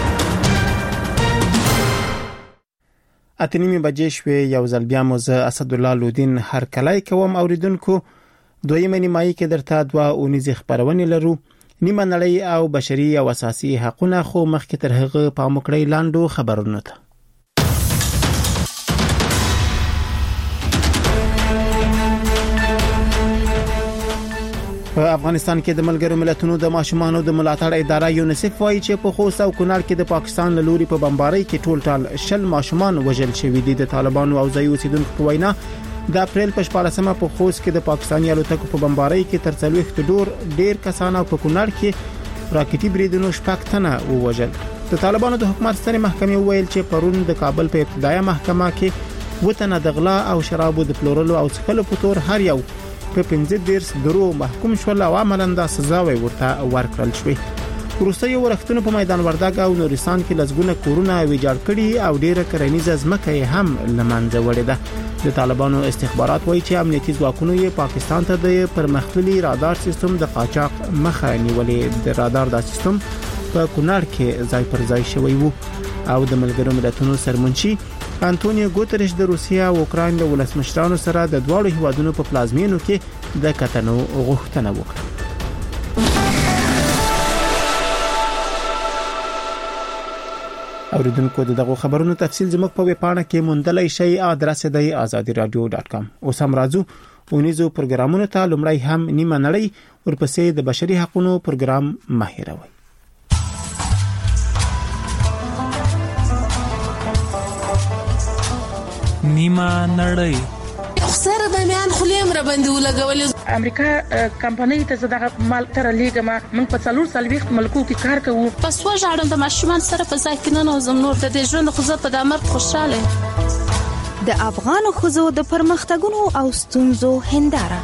اتنیمه بجې شوې یو ځل بیا مو زه اسد الله لودین هر کلای کوم اوریدونکو. دویمه نیمایي کې درته دوا اونیزه خبرونه لرو. نیمه نړۍ او بشري او اساسي حقوقونه خو مخکې تر هغه پام وکړئ لاندو خبرونه ته. په افغانستان کې د ملګرو ملتونو د ماشومانو د ملاتړ اداره یونیسف وايي چې په خوست او کونړ کې د پاکستان له لوري په بمبارۍ کې ټول 10 ماشومان وژل شوي دي. د طالبانو او ځایي اوسیدونکو په وینا د اپریل په 14مه په خوست کې د پاکستاني الوتکو په بمبارۍ کې تر 40 ډیر کسان او په کونړ کې راکټي بریدونو شپږ تنه ووژل. د طالبانو د حکومت سترې محکمې ویل چې پرون د کابل په ابتدایي محکمه کې وتنه د غلا او شرابو د پلورلو او څښلو په تور هر یو په 15 درو محکوم شول او عملاً د سزا ورته ورکړل شوې. وروستي ورښتونو په میدان وردګ او نورستان کې لزګونه کورونه ویجاړ کړي او ډیره کرنیزه ځمکه هم لمنځه وړې ده. د طالبانو استخبارات وایي چې امنیتي ځواکونو یې پاکستان ته د پرمختللي رادار سیستم د قاچاق مخه نیولې. د رادار دا سیستم په کونړ کې ځای پر ځای شوی وو او د ملګرو ملتونو سرمنشي انټونیو ګوتریش د روسیا او اوکراین له ولسمشرانو سره د دواړو هیوادونو په پلازمینو کې د کتنو غوښتنه وکړه. اوریدونکو دغه خبرونو تفصیل زموږ په ویب پاڼه کې موندلای شئ. ادرس دی azadiradio.com. اوس هم راځو اونیزو پروګرامونو ته. لومړی هم نیمه نړۍ ورپسې د بشري حقوقو پروګرام ماهروي. نیمه نړۍ سره د میان خلیم را باندې ولګولې. امریکا کمپنۍ ته زداغه مال تر لیګما من په 440 ملکو کې کار کوو. پس وژاړم د ماشومان سره په ځای کې نه نوزم نور د دې ژوند خو زه په دامر خوشاله. د افغان خوځو د پرمختګونو او ستونزو هنداره.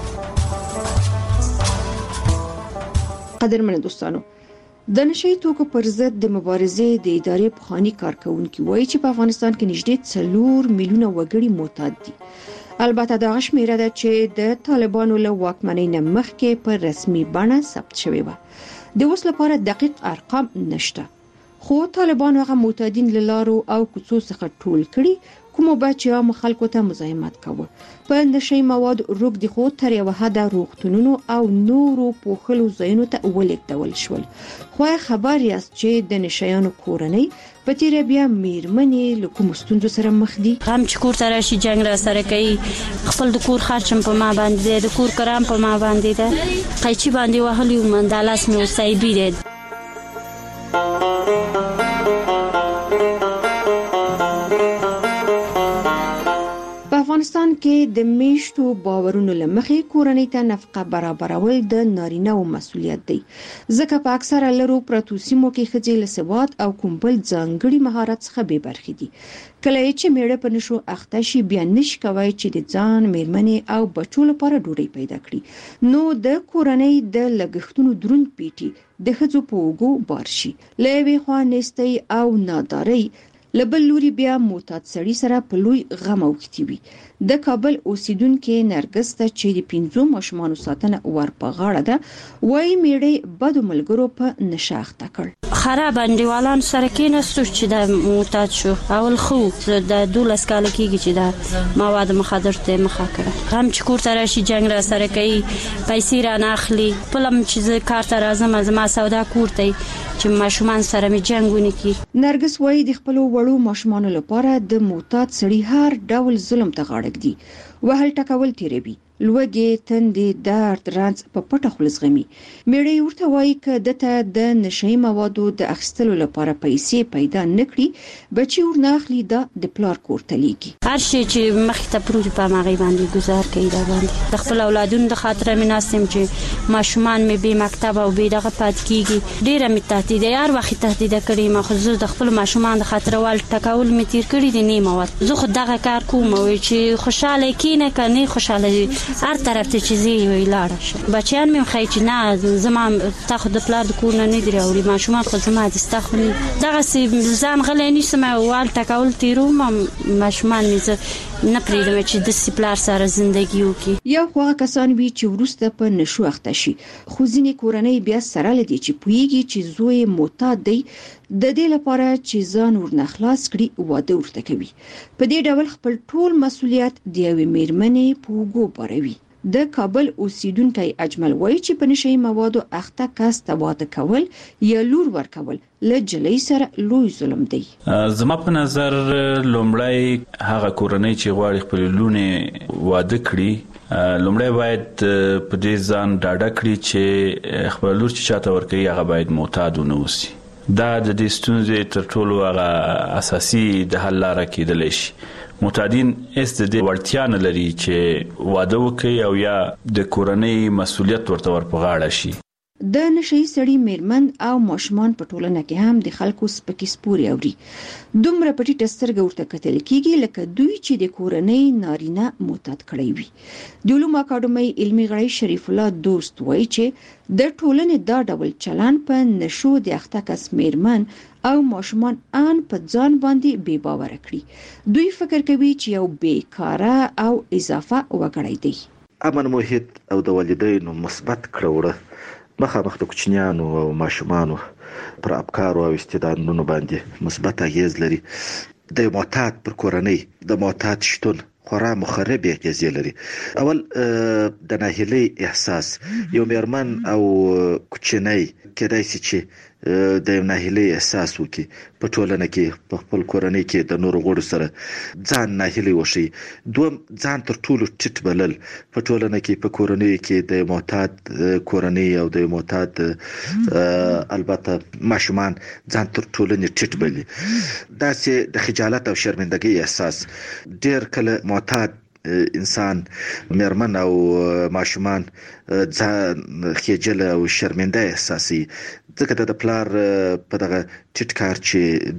قدرمن دوستانو، د نشئی توکو پر ضد د مبارزې د ادارې پخوانی کارکونکي وایي چې په افغانستان کې نږدې 4 میلیونه وګړي معتاد دي. البته دا شمیره ده چې د طالبانو له واکمنۍ نه مخکې په رسمي بڼه ثبت شوی و. د اوس لپاره دقیق ارقام نشته، خو طالبانو هغه معتادین له لارو او کوڅو څخه ټول کړي کومو بچي عام خلکو ته مزاحمت کوي. په نشئی مواد روغ دي خو تر یو حد روغتونونو او نورو پوخلو ځایونو ته ولیکدول شول. خو خبر یاست چې د نشایانو کورنۍ په تیر بیا میرمنې له کوم ستونزو سره مخ دي. هم چې کور ته راشي جنگ را سره کوي، خپل د کور خرچم په ما باندې، د کور کرام په ما باندې ده، قیچي باندې وهلی ومن د لاس مې وسایبي ده. افغانستان کې د میشتو باورونو لمخې کورنۍ ته نفقه برابرول د نارینه او مسولیت دی. ځکه په اکثره لرو پرتو سیمو کې ښځې له سواد او کومبل ځانګړي مهارت څخه بې برخې دي. کله چې میړه په نشو اخته شي بیا نشي کوي چې د ځان، میرمنې او بچو لپاره ډوډۍ پیدا کړي. نو د کورنۍ د لګښتونو دروند پیټي د ښځو په اوږو بار شي. له یوې خوا نیستۍ او نادارۍ، لبل لوري بیا معتاد سړی سره په لوی غم اوښتی وي. د کابل اوسیدونکو نرګس ته چې د 5 ماشومانو ساتنه ور په غاړه ده، وایي میړه بدو ملګرو په نشاخته کړ. خراب انډیوالان سره کې نستو چې د معتاد شو. اول خو د 12 کال کېږي چې د مواد مخدر ته مخه کړه. هم چې کور ته راشي جنگ را سره کوي، پیسې را ناخلي. پلم چې کار ته راځم ما سودا کوړتي چې ماشومان سره می جنگونه کی. نرګس وایي د خپل وړو ماشومانو لپاره د معتاد سړي هر ډول ظلم ته غاړه ږدي. وهل ټکول تیروي لوګي تندې درد رانځ په پټه خلصغمي میړې ورته وایي ک دته د نشي موادو د اخیستلو لپاره پیسې پیدا نکړي بچي ورناخلي د پلار کورته لیږي هر شي چې مخ ته پروت په ماغي باندې گزار کوي دا باندې د خپل اولادونو د خاطر مې ناسم چې ماشومان مې به مکتب او به دغه پات کیږي ډیره مې تهدید هر وخت تهدید کړی ما خو زه د خپل ماشومان د خاطر وال ټکاول مې تیر کړی دي نیمه وخت زه خو دغه کار کوم او چې خوشاله کینه کني خوشاله هر طرف ته چیزي ویلاړ شه بچیان مې خای چې نه زما تاخد د پلار د کور نه نه دی او ماشومان خو زما د استخوني دغه سي ځان غلې نشم وال ټکاول تیرو ماشومان مې نه پریدم چې د سپلار سره ژوندۍ وکي یو خو کسان وی چې ورسته په نشو اخته شي خو ځینې کورنۍ بیا سره لدی چې پویږي چې زوی معتاد دی د دې لپاره چې ځان ورنخلاص کړي واده ورته کوي په دې ډول خپل ټول مسولیت د یوې میرمنې په وګو باروي د کابل اوسیدونکو اجمل وایي چې په نشي موادو اخته کس ته واده کول یا لور ورکول لجلې سره لوی ظلم دی زما په نظر لومړی هغه کورنۍ چې غواړي خپل لونه واده کړي لومړی باید په دې ځان ډاډه کړي چې خپل لور چې چاته ورکوي هغه باید معتاد ونه اوسي دا د دې ستونزې تر ټولو هغه اساسي د حل لاره کېدلی شي معتادین د دې وړتیا نه لري چې واده وکړي او یا د کورنۍ مسولیت ورته ور په غاړه شي د نشي سړی میرمن او ماشومان په ټولنه کې هم د خلکو سپکی سپوري اوري دومره پټی ټسترګ ورته کتل کیږي لکه دوی چې د کورنۍ نارینه معتاد کړی وي د علوم اکاډمي علمي غړي شریف الله دوست وایي چې د ټولنې دا ډول چلن په نشو د اخته کس میرمن او ماشومان ان په ځان باندې بے باور کړی دوی فکر کوي چې یو بیکاره او اضافه وګړی دی امن محیط او د والدینو مثبت کړوړه مخامخ د کوچنیانو او ماشومانو پر افکارو او استعدادونو باندې مثبت اغیز لري د معتاد پر کورنۍ د معتاد شتون خورا مخرب اغیز لري اول د ناهیلي احساس یو میرمن او کوچنی کېدای شي چې د ناهیلي احساس وکي په ټولنه کې په خپل کورنۍ کې د نور غړو سره ځان ناهیلي وشي دوم ځان تر ټولو ټیټ بلل په ټولنه کې په کورنۍ کې د معتاد کورنۍ او د معتاد البته ماشومان ځان تر ټولو ټیټ بلي دا چې د خجالت او شرمندګۍ احساس ډېر کله معتاد انسان میرمن او ماشومان ځان خجل او شرمنده احساسي ځکه د پلار په دغه ټیټ کار چې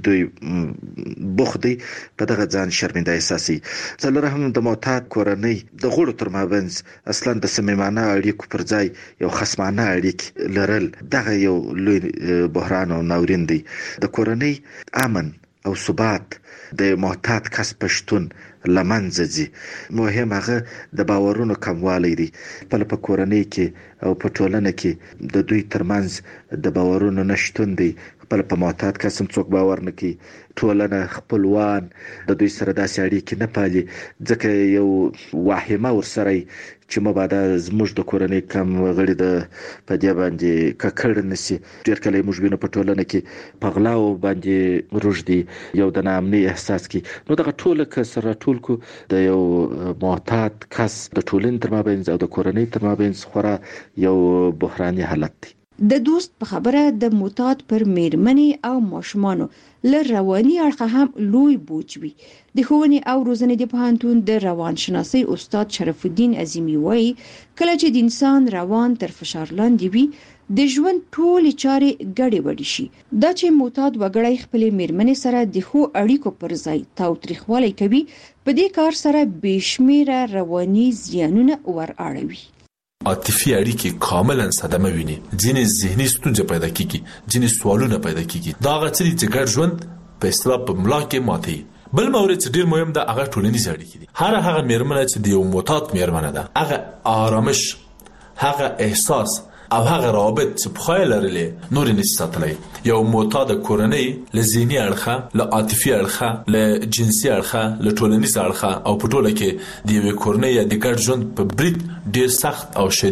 دوی بوخدي په دغه ځان شرمنده احساسي څلور هم د معتاد کورنۍ د غړو تر مابینځ اصلا د صمیمانه اړیکو پر ځای یو خصمانه اړیک لرل دغه یو لوی بحران او ناورین دی د کورنۍ امن او ثبات د معتاد کس پښتون لمنځه ځي مهم هغه د باورونو کموالی دی په کورنۍ کې او په ټولنه کې د دوی ترمنځ د باورونو نشټون دی په معتاد کس هم څوک باور نه کوي ټولنه خپلوان د دوی سره داسې اړیکې نه پالي ځکه یو واهمه ورسره چې مبادا زموږ د کورنۍ کم غړي د پدې باندې ککړ نسی ډېر کله موږ وینو په ټولنه کې پغلاو باندې روجدي یو د نامني احساس کې نو دغه ټول کسره ټول کو د یو معتاد کس د ټولنې تر مابین او د کورنۍ تر مابین خورا یو بحراني حالت دی د دوست په خبره د معتاد پر میرمنې او ماشومانو ل رواني اړخ هم لوی بوج وي د ښوونې او روزنې د پوهنتون د روانشناسي استاد شرف الدین عظیمی وایي کله چې د انسان روان تر فشار لاندې وي د ژوند ټولې چارې ګډې وډې شي دا چې معتاد وګړی خپل میرمنې سره د خو اړیکو پر ځای تاوتریخوالی کوي په دې کار سره بشمیره رواني زیانونه ور اړوي عاطفي اړیکې کاملا صدمه ویني ځینې ذهني ستونزې پیدا کیږي ځینې سوالونه پیدا کیږي دا غوښتل چې ګډ ژوند په اصطلاح په ملا کې ماتي بل مورد چې ډیر مهم ده هغه ټولنیز اړیکې دي هغه میرمنه چې د یو معتاد میرمنه ده هغه آرامش هغه احساس او هغه رابط چې په خیال لري نور نشي ساتلای یو معتاد کورنۍ له ذهني اړخه له عاطفي اړخه له جنسي اړخه له ټولنیز اړخه او په ټوله کې د یو کورنۍ د ګډ ژوند په برید ډیر سخت او شدید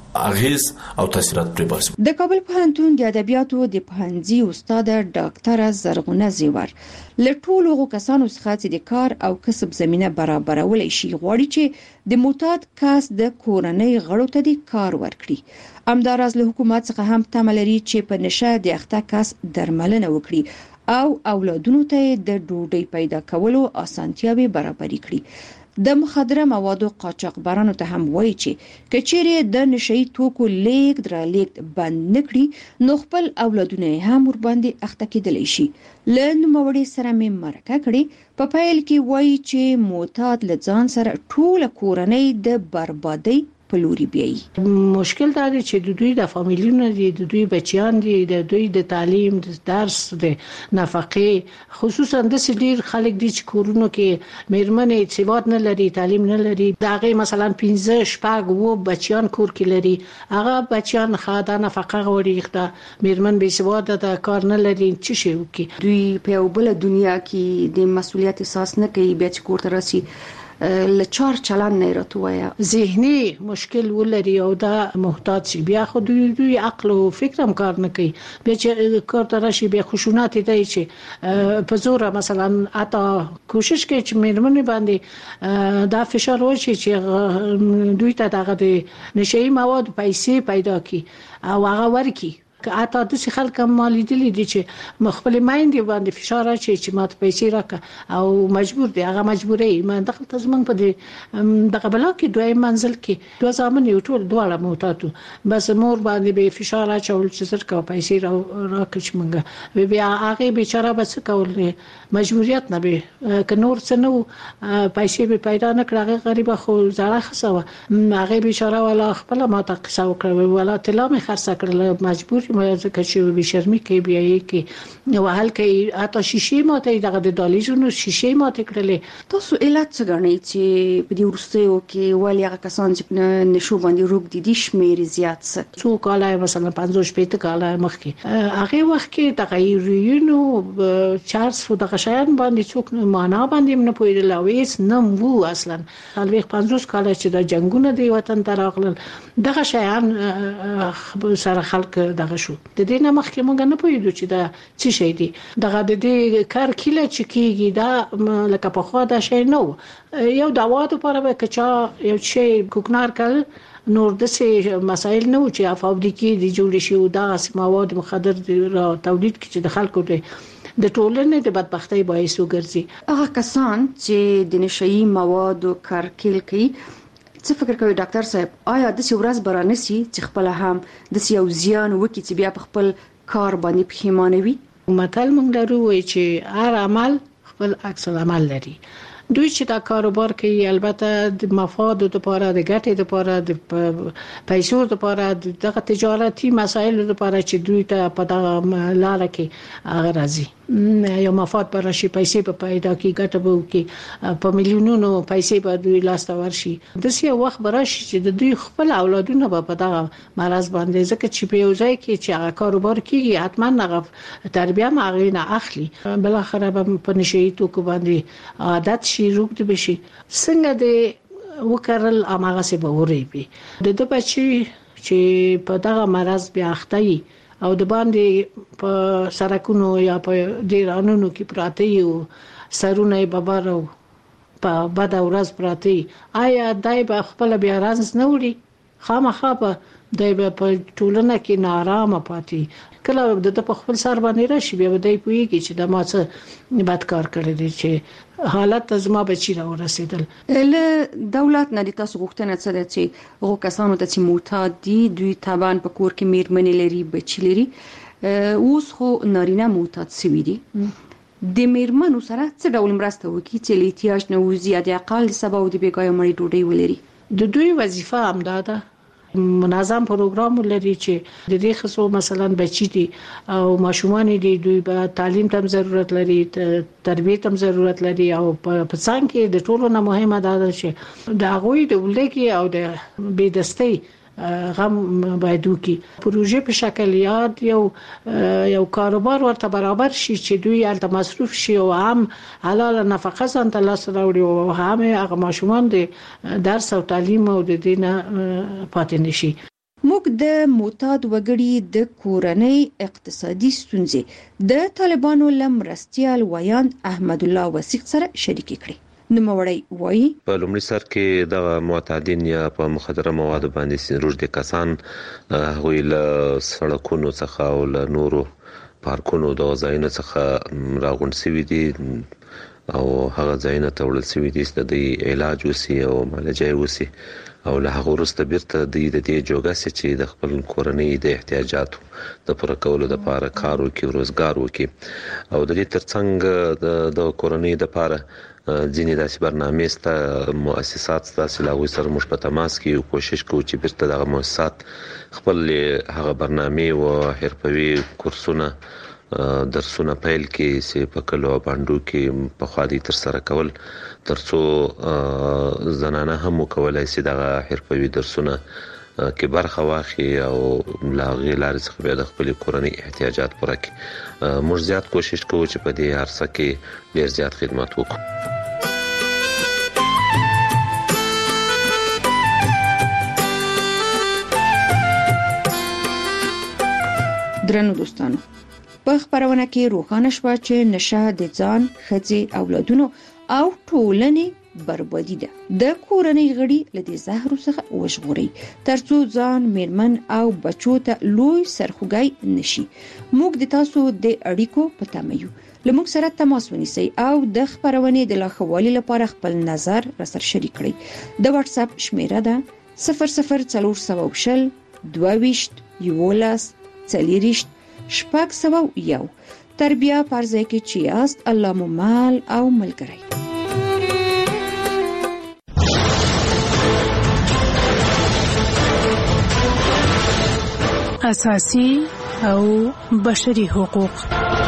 اغیز او تاثیرات پرې باسي. د کابل پوهنتون د ادبیاتو د پوهنځي استاد ډاکټر زرغونه زیور له ټولو هغو کسانو څخه چې د کار او کسب زمينه برابرولای شي غواړي چې د معتاد کس د کورنۍ غړو ته د کار ورکړي. همداراز له حکومت څخه هم تمه لري چې په نشه د اخته کس درملنه وکړي او اولادونو ته د ډوډۍ پیدا کولو اسانتیاوي برابرې کړي. د مخدره موادو قاچاقبرانو ته هم وایي چې کچېره د نشئی توکو لیک درا لیک بند نکړي نو خپل اولادونه هم ور باندې اخته کېدلی شي. لن موړي سره مې مرکه کړي په پیل کې وایي چې معتاد لځان سره ټول کورنۍ د بربادۍ په لوري بیایي. مشکل دا دی چې د دوی د فامیلونو دي، د دوی بچیان دي، د دوی د تعلیم، د درس، د نفقې، خصوصا د ډیر خلک دي چې کورونو کې میرمنې سواد نه لري، تعلیم نه لري. دا غي مثلا 15 شپږ وو بچیان کور کې لري، هغه بچیان خاطر نفقه غوړي، ښه میرمن به سواد د کار نه لري، چې شي وکي. دوی په یو بل دنیا کې د مسولیت احساس نه کوي، بیا چې کور ته راسي لچار چلان نه راتویا ذهني مشکل ولري او دا محتاج شي، بیا خو دوی عقل او فکر هم کار نه کوي. بیا چې کار ته راشي بیا خشونت دی چې په زور مثلا اته کوشش کوي چې میرمنې باندې دا فشار ورشي چې دوی ته دغه د نشئی مواد پیسې پیدا کړي او هغه ورکړي. که اته د څه خلک مالي دي چې مخبل مایندې باندې فشار راچي چې ماته پیسې راکړه او مجبور دي، هغه مجبورې ما دخل تزمن په دې دغه بلا کې دوی منزل کې دوه ځامن یو ټول دواړه موتاتو بس مور باندې به فشار راچول چې سر کا پیسې راکړي مونږه بیا هغه بیچاره بس کول مجبوریت نه به ک نور څه نو پیسې به پیدا نه کړه، غریب خو زړه خسوه هغه بیچاره ولا خپل ماته قصه وکړه ولا تلامه خرڅ کړل مجبور ما ځکه چې به شرمې کې بیا یې کې وهل کې اته شیشې ماته دغه د دالیزونو شیشې ماته کړلې. تاسو علت څه غنئ چې په دې ورستیو کې ولې هغه کسان چې نشو باندې روغ دي شمیر زیات څه څو کاله مثلا 50 کاله مخکې هغه وخت کې تغیرونو چارلز فو دغه شیان باندې څوک معنا باندې نه پوهیدل او هیڅ نه وو اصلا. البته 50 کاله چې د جنگونو دی وطن ته راغلل دغه شیان سره خلک دغه شو. د دې نه مخکې مونږ نه پوهیدو چې دا څه شي دی، دغه د دې کار کله چې کیږي دا لکه په خوا دا شی نو یو داوات لپاره به کچا یو شی کوکنار کړ نور د څه مسائل نه و چې فابریکې د جوړ شي او دا مواد مخدر را تولید کړي د خلکو د ټولنې د بدبختۍ باعث وګرځي. هغه کسان چې د نشئی مواد کارکل کوي څه فکر کوي ډاکټر صاحب آیا د څه ورځ برانسي چې خپل هم د یو زیان وکړي چې بیا په خپل کار باندې پښیمانه وي؟ متل مونږ لرو چې هر عمل خپل عکس العمل لري. دوی چې دا کاروبار کوي البته د مفاد لپاره د ګټې لپاره د پیسو لپاره دغه تجارتي مسایل لپاره چې دوی ته په دغه لار کې راځي یو مفاد پر شي پیسې په پیدا کې ګټه به وکي په میلیونونو پیسې به دوی لاس ته ورشي. د څه وخت براشي چې د دوی خپل اولادونه به په دغه مرز باندې ځکه چې په یو ځای کې چې هغه کاروبار کوي حتما هغه تربیه ماغې نه اخلي بل اخر به په نشئی توکو باندې عادت شي روغ دي بشي څنګه د وکړل اماغه سه به ورېبي د بچي چې په دغه مرز بیا اخته او د باندې په سرکونو یا په ډیرانونو کې پراته یو سرونه ببارو په بد ورځ پراته آیا دای په خپل بیا رانس نه وړي خامخا په دای په ټولنه کې نارامه پاتې کله د په خپل سر باندې راشي بیا دای پويږي چې د ماڅه بد کار کړی دی چې حالت زما بچی را ورسېدل. له دولت نه د تاسو غوښتنه څه ده چې هغه کسانو ته چې معتاد دي دوی تابان په کور کې میرمنې لري بچی لري اوس خو نارینه معتاد سوي دي د میرمنو سره څه ډول مرسته وکړي چې احتیاج نه وزي د اقل سبا د بیګای مړی ډوډۍ ولري؟ د دوی وظیفه هم ده منظم پروګرام لري چې د دې خصو مثلا بچی دي او ماشومان دي دوی به تعلیم ته ضرورت لري تربیه ته ضرورت لري او په څنګه کې د ټولو نه مهمه ده چې د غوي د ولګي او د بيدستي غم باید وکي پروژه په شکل یاد یو کاروبار ورته برابر شي چې دوی الته مصروف شي او هم حلال نفقه ځان ته لاس راوړي او هم هغه ماشومان د درس او تعلیم او د دینه پاتې نشي. موږ د معتاد وګړي د کورنۍ اقتصادي ستونزې د طالبانو لمرستيال ویان احمد الله وسیق سره شریک کړي. نوموړی وایي په لومړي سر کې د معتادین یا په مخدره موادو باندې روږدي کسان هغوی له سړکونو څخه او له نورو پارکونو د ځایونو څخه راغونډ شوي دي او هغه ځایونه ته وړل شوي دي چې د علاج وسی او معالجه وسی او له هغه وروسته بیرته د دې جوګه چې د خپل کورنۍ د احتیاجاتو د پوره کولو لپاره کار وکړي، روزګار وکړي او د دې ترڅنګ د کورنۍ لپاره ځینې داسې برنامې سته، مؤسسات سته چې له هغوی سره موږ په تماس کې یو کوشش کوو چې بیرته دغه مؤسسات خپل هغه برنامې او حرفوي کورسونه درسونه پیل کړي چې په کلو او بانډو کې په خوا دې ترسره کول ترڅو زنانه هم وکولای شي دغه حرفوي درسونه کې برخه واخلي او لا غیر لارې څخه بیا د خپل کورنۍ احتیاجات پوره کړي. موږ زیات کوشش کوو چې په دې عرصه کې ډیر زیات خدمات وکړو. درنو دوستانو، په خبرونه کې روښانه شوه چې نشه د ځان، ښځې، اولادونو او ټولنې بربادي ده. د کورنۍ غړي له دې زهرو څخه وژغوري ترڅو ځان، میرمن او بچو ته لوی سرخوږی نشي. موږ د تاسو د اړیکو په تمه یو. له موږ سره تماس ونیسئ او د خبرونې د لاښوالي لپاره خپل نظر راسره شریک کړئ. د واتس اپ شمیره ده 00420 22 11 40 601. تربیه پرځای کې چې یاست، الله مو مال او ملګری. اساسي او بشري حقوق.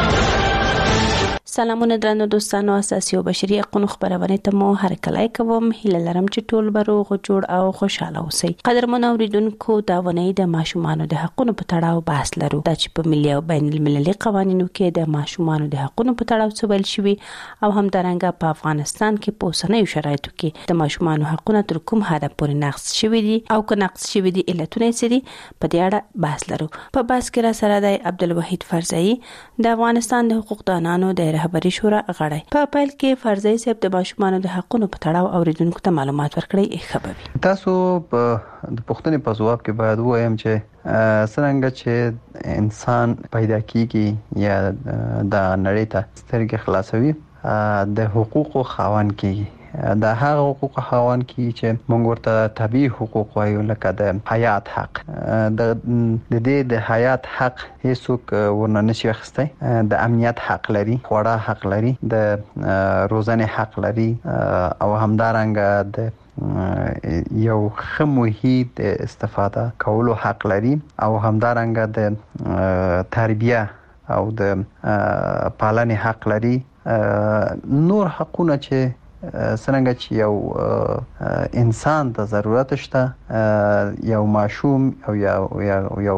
سلامونه درنو دوستانو، اساسي او بشري حقوقو خبرونه ته مو هر کله کوم. هیله لرم چې ټول بروغ جوړ او خوشاله اوسئ. قدرمن اوریدونکو، دا ونې د ماشومانو د حقوقو په تړاو بحث لرو. دا چې په ملي او بین المللي قوانینو کې د ماشومانو د حقوقو په تړاو څه ویل شوی او هم درنګه په افغانستان کې په اوسنیو شرایطو کې د ماشومانو حقوقو تر کوم حد پورې نقض شوی دي او که نقض شوی دي علتونه څه دي، په دې اړه بحث لرو. په بحث کې را سره د عبدالوحید فرزایی د افغانستان د حقوق دانانو د رهبری شورا غړی. په پیل کې فرزای صاحب د ماشومانو د حقوقو په تړاو اوریدونکو ته معلومات ورکړي. خبري تاسو د پښتنې په ځواب کې باید وایم چې څنګه چې انسان پیدا کیږي یا د نړۍ ته سترګې خلاصوي د حقوقو خاوند کیږي. د هغه حقوق خاوند کی چې موږ ورته طبيعي حقوق وایو، لکه د حیات حق. د دې د حیات حق هیڅوک ورنه نشي اخیستی. د امنیت حق لري، خوړه حق لري، د روزنه حق لري او همدارنګه د یو ښه محیط استفاده کولو حق لري او همدارنګه د تربیه او د پالنې حق لري. نور حقونه چې څنګه چې یو انسان ته ضرورت شته، یو ماشوم او یو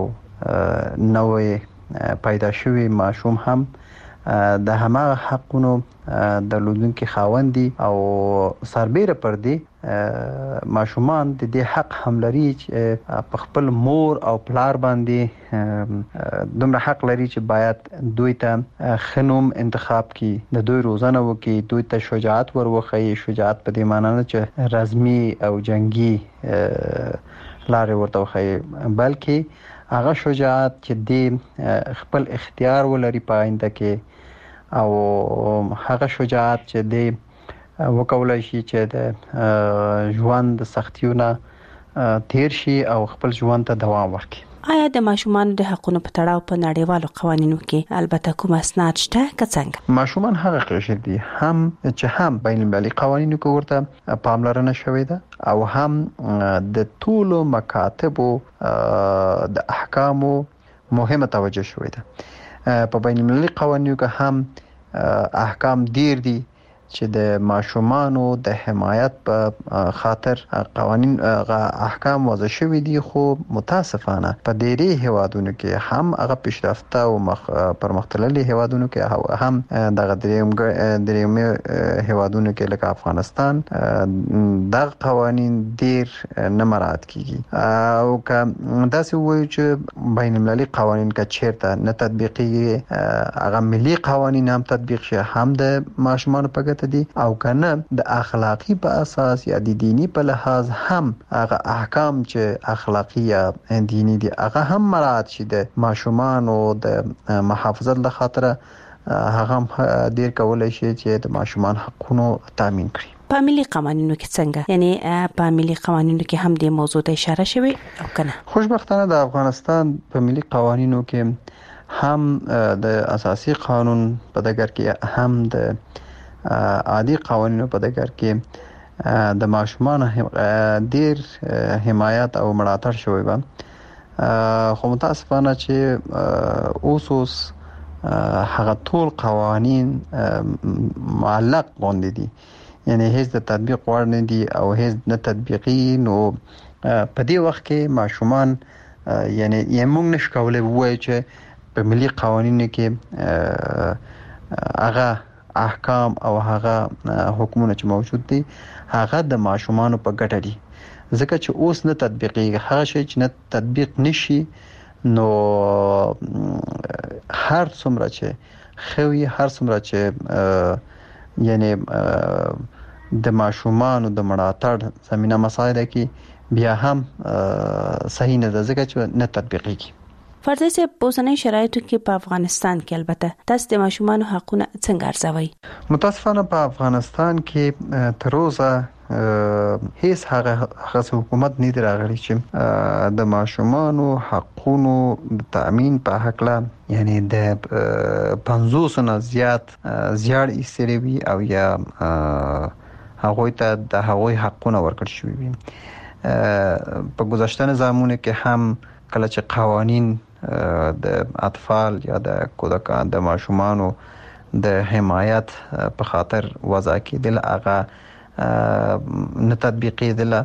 نوې پیدا شوی ماشوم هم د همغه حقونو د لودونکو خاوند دي او سربېره پر دې ماشومان د دې حق هم لري چې په خپل مور او پلار باندې دومره حق لري چې باید دوی ته خنوم انتخاب کړي، د دوی روزنه وکړي، دوی ته شجاعت ورخی. شجاعت په دې معنی نه چې رزمي او جنگي لارې ورته وخی، بلکې هغه شجاعت چې د خپل اختیار ولري په آینده کې او هغه شجاعت چې د وکولای شي چې د ژوند د سختیونه تیر شي او خپل ژوند ته دوام ورکړي. آیا د ماشومانو د حقوقو په تړاو په نړیوالو قوانینو کې البته کوم اسناد شته که څنګه؟ ماشومان هغه قشر دي هم بین المللي قوانینو کې ورته پاملرنه شوې ده او هم د ټولو مکاتبو د احکامو مهمه توجه شوې ده. په بین المللي قوانینو کې هم احکام ډیر دي چې د ماشومانو د حمایت په خاطر قوانين احکام وضع شوي دي، خو متاسفانه په ډېری هیوادونو کې هم هغه پیشرفته او پرمختللي هیوادونو کې هم دغه دریم هیوادونو کې لکه افغانستان دغه قوانين ډېر نه مراعات کیږي، او که داسې وایو چې بین المللي قوانين که چیرته نه تطبیقي هغه ملي قوانين هم تطبیق شي، هم د ماشومانو په ګټه دي، او کنه د اخلاقی په اساس یا د دینی په لحاظ هم هغه احکام چې اخلاقی یا دینی دي هغه هم مراعات شي د ماشومانو د محافظت لخاطر هغه ډیر کولای شي چې د ماشومان حقوقو تضمین کړي. په ملي قوانینو کې څنګه، یعنی په ملي قوانینو کې هم د موضوع ته اشاره شوی او کنه؟ خوشبختانه د افغانستان په ملي قوانینو کې هم د اساسي قانون په دګر کې هم د عادي قوانینو په دګر کې د ماشومان ډیر حمایت او ملاتړ شوی و، خو متاسفانه چې اوس هغه ټول قوانین معلق باندې دي، یعنی هیڅ د تطبیق وړ نه دي او هیڅ نه تطبیقي. نو په دې وخت کې ماشومان یعنی موږ نشو کولای وایو چې په ملي قوانینو کې هغه احکام او هغه حکمونه چې موجود دي هغه د ماشومانو په ګټه دي، ځکه چې اوس نه تطبیقي هغه شی چې نه تطبیق نشي. نو هر څومره چې خوي هر څومره چې یعنی د ماشومانو د ملاتړ زمينه مساعده کې بیا هم صحیح نه ده، ځکه چې نه تطبیقي کی. فرضاً په اوسنۍ شرایطو کې په افغانستان کې البته تاسو د ماشومانو حقوقونه څنګه ارزوي؟ متاسفانه په افغانستان کې تر اوسه هیڅ هغه حکومت نه دی راغلی چې د ماشومانو حقوقو د تامین په حق لا یعنی د 50 نه زیات زیړ ایستری او یا هغه ته د هغوی حقونه ورکړل شوی وي. په گذشته نظامونو کې هم کله چې قوانین د اطفال یا د کودکان د ماشومانو د حمایت په خاطر وضع کېدل هغه نه تطبیقي دي،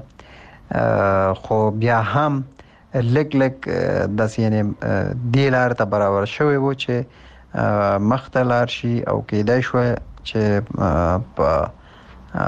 خو بیا هم لګ د یعنی د لار ته برابر شوی و چې مختلار شي او کېدای شو چې په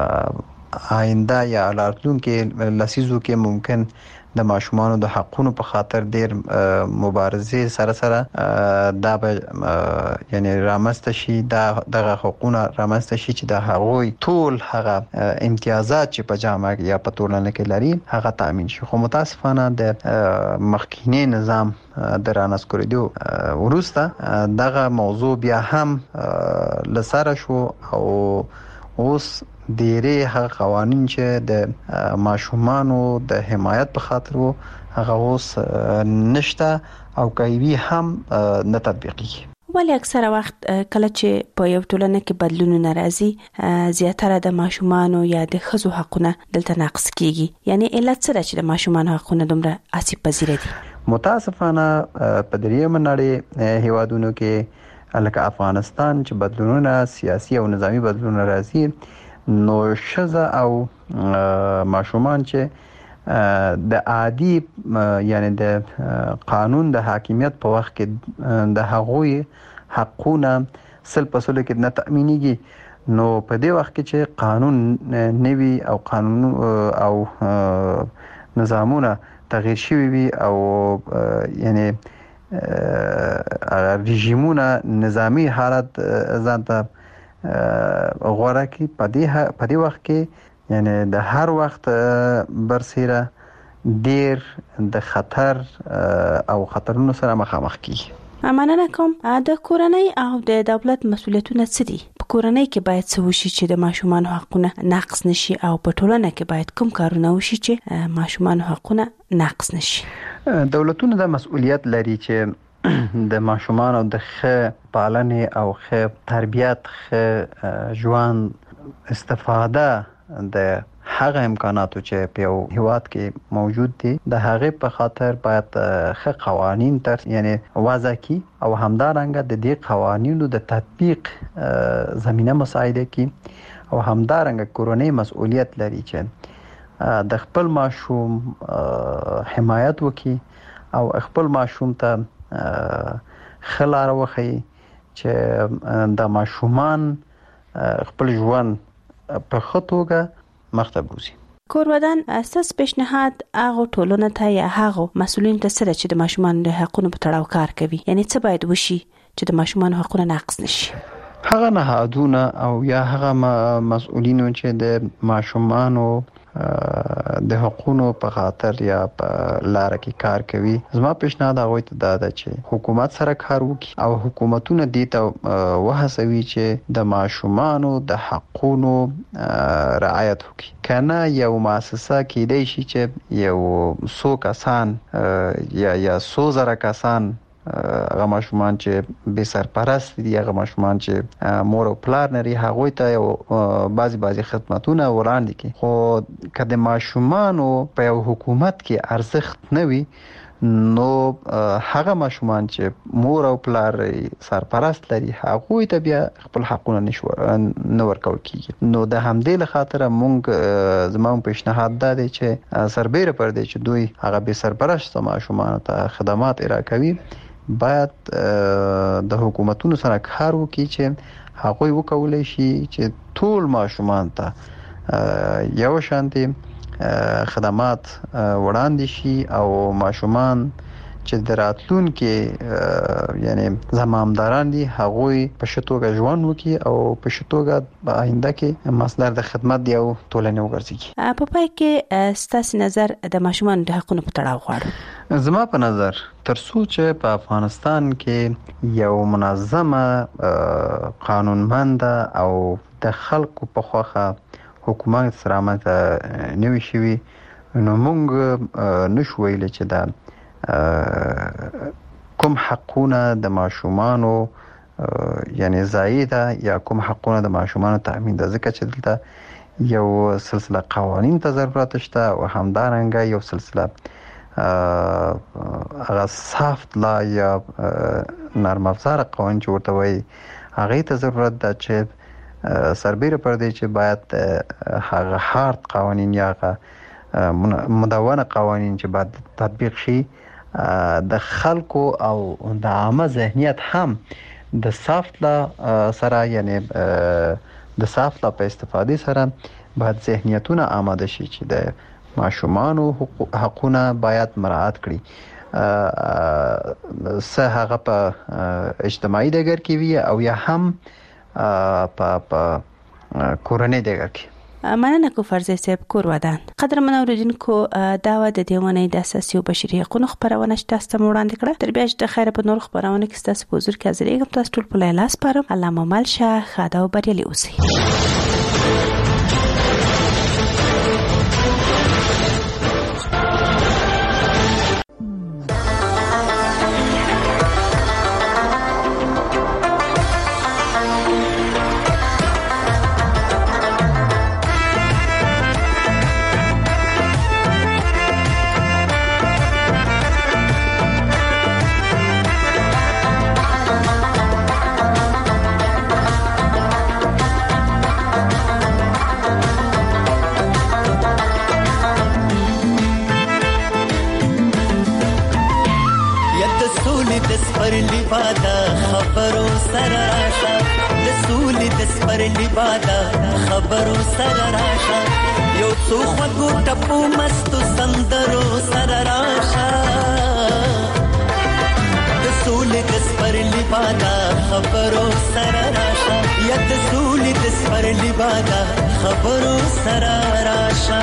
آینده یا راتلونکي لسیزو کې ممکن د ماشومانو د حقوقو په خاطر ډیر مبارزه سره دا به یعنی رامسته شي، دغه حقوقونه رامسته شي چې د هغوی ټول هغه امتیازات چې په جامعه یا په ټولنه کې لري هغه تامین شي. خو متاسفانه د مخکینی نظام د رانسکوریدو ورسته دغه موضوع بیا هم لسره شو او اوس ډېری هغه قوانين چې د ماشومانو د حمایت په خاطر وو هغه اوس نشته او کوي هم نه تطبیقي. ولی اکثره وخت کله چې په یو ټولنه کې بدلون ناراضي زیاتره د ماشومانو یا د ښځو حقونه دلته ناقص کیږي، یعنی علت څه ده چې د ماشومانو حقونه دومره آسیب پذیر دي؟ متاسفانه په دریم نړۍ هیوادونو کې لکه افغانستان چې بدلونونه سیاسي او نظامی بدلونونه راځي، نو شزه او ماشومان چې د عادي یعنی د قانون د حاکمیت په وخت کې د هغوی حقونه سل په سل کې نه تأمینیږي، نو په دې وخت کې چې قانون نوي او قانون او نظامونه تغییر شوي وي او یعنی رژیمونه نظامی حالت ځان ته غوړه کی په دې وخت کې یعنی د هر وخت برسیره ډیر د خطر او خطرونو سره مخامخ کیږي. مننه کوم. د کورنۍ او د دولت مسؤلیتونه څه دي؟ په کورنۍ کې باید څه وشي چې د ماشومانو حقونه ناقص نشي او په ټولنه کې باید کوم کارونه وشي چې ماشومانو حقونه ناقص نشي؟ دولتونه د مسؤلیت لري چې د ماشومانو د ښه پالنې او ښه تربیت ښه ژوند استفاده د هغه امکاناتو چې په یو هیواد کې موجود دي د هغه په خاطر باید ښه قوانین یعنی وضع کی او همدارنګه د دې قوانینو د تطبیق زمينه مساعده کی او همدارنګه کورنۍ مسؤلیت لري چې د خپل ماشوم حمایت وکي او خپل ماشوم ته خلاره وخی چې د ماشومان خپل ژوند په خطوګه مخته بوزي. کورودان اساس پیشنهاد هغه ټولنه ته یا هغه مسؤلین ته سره چې د ماشومان د حقوقو په تړاو کار کوي، یعنی څه باید وشي چې د ماشومان حقوق ناقص نشي؟ هغه نهادونه او یا هغه مسؤلین چې د ماشومانو د حقوقو په خاطر یا په لار کې کار کوي، زما پیشنهاد هغه ته دا ده چې حکومت سره کار وکړي او حکومتونه دې ته وهڅوي چې د ماشومانو د حقوقو رعایت وکړي. کنه یو مؤسسه کېدای شي چې یو څو کسان یا 100 زره کسان هغه ماشومان چې به سرپرست دي، هغه ماشومان چې مور او پلار لري، هغه ته یو بعضی خدماتونه وړاندې کړي. خو کله ماشومان په یو حکومت کې ارزښت نه وي نو هغه ماشومان چې مور او پلار سرپرست لري هغه ته بیا خپل حقونه نه ورکول کیږي. نو د همدې لخاطر مونږ زموږ پیشنهاد دا دی چې سربېره پر دې چې دوی هغه به سرپرست ماشومان ته خدمات ارائه کوي، باید د حکومتونو سره کار وکړي چې هغه وکولای شي چې ټول ماشومان ته یو شانتي خدمات وړاندې شي او ماشومان چې د راتلونکي یعنی زمامداران دي هغه په شتوګه ژوند وکړي او په شتوګه په آینده کې مصدر د خدمت دی او ټولنه وګرځي. په پای کې ستاسو نظر د ماشومان د حقوقو په تړاو غواړم. زما په نظر ترڅو چې په افغانستان کې یو منظمه قانونمند او د خلکو په خوخه حکومت سره ماته نوي شوي نو موږ نشو ویل چې دا کوم حقونه د ماشومانو یعنی زایده یا کوم حقونه د ماشومانو تامین ده، ځکه چې دلته یو سلسله قوانین ته ضرورت شته او همدارنګه یو سلسله هغه سافت لا یا نرم افزار قوانین چې ورته وایي هغه ته ضرورت ده چې سربېره پر دې چې باید هغه هارد قوانین یا مدونه قوانین چې باید تطبیق شي د خلکو او د عامه ذهنیت هم د سافت لا سره یعنی د سافت لا په استفاده سره باید ذهنیتونه آماده شي چې د ماشومانو حقوقونه باید مراعات کړي، سه هغه په اجتماعي ډګر کې وي او یا هم په کورنۍ ډګر کې. مننه کو فرزي صاحب کورودان. قدرمن اوریدونکو دا و د دیوانې د اساسي او بشري حقوقو خبرونه چې تاسو ته وړاندې کړه. تر بیا د خیر په نور خبرونه کې تاسو په حضور کې حاضرېږم. تاسو ټول په لاس پاره الله ممل شه خاده او بریالي اوسئ. خبرو سره راشه یو څو خوږو ټپو مستو سندرو سره راشه د سولې د سپرلي بادا خبرو سره راشه یا د سولې د سپرلي بادا خبرو سره راشه.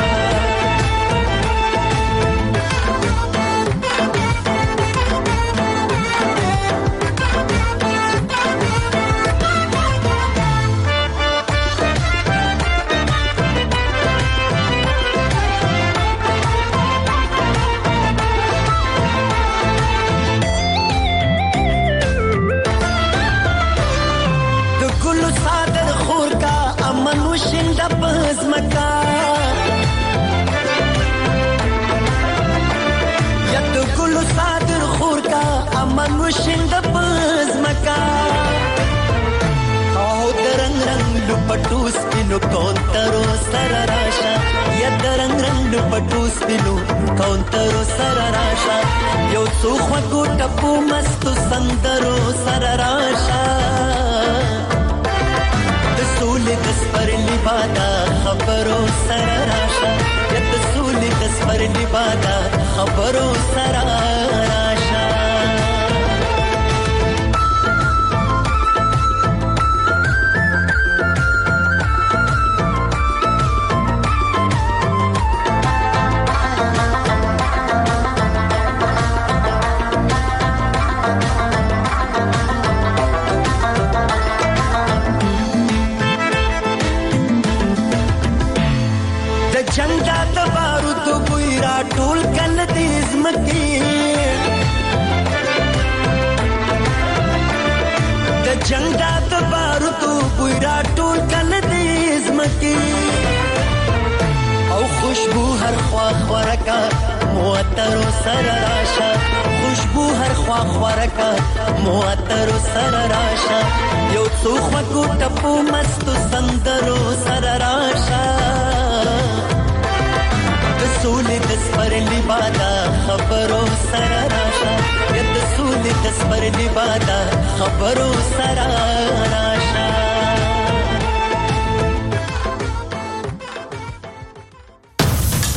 پټو سپینو کونترو سره راشه یا درنګ رنگ پټو سپینو کونترو سره راشه یو څو خواږو ټپو مستو سندرو سره راشه د سولې د سپرلي بادا خبرو سره راشه یا د سولې د سپرلي بادا خبرو سره راشه ټول کله دې زمکي د جنگ د بارودو بویرا ټول کله دې زمکي او خوشبو هر خوا خورکا موتر سره راشه خوشبو هر خوا خورکا موتر سره راشه یو څو خواږو ټپو مستو سندرو سره راشه سولې د سپرلي بادا خبرو سره راشه یا د سولې د سپرلي بادا خبرو سره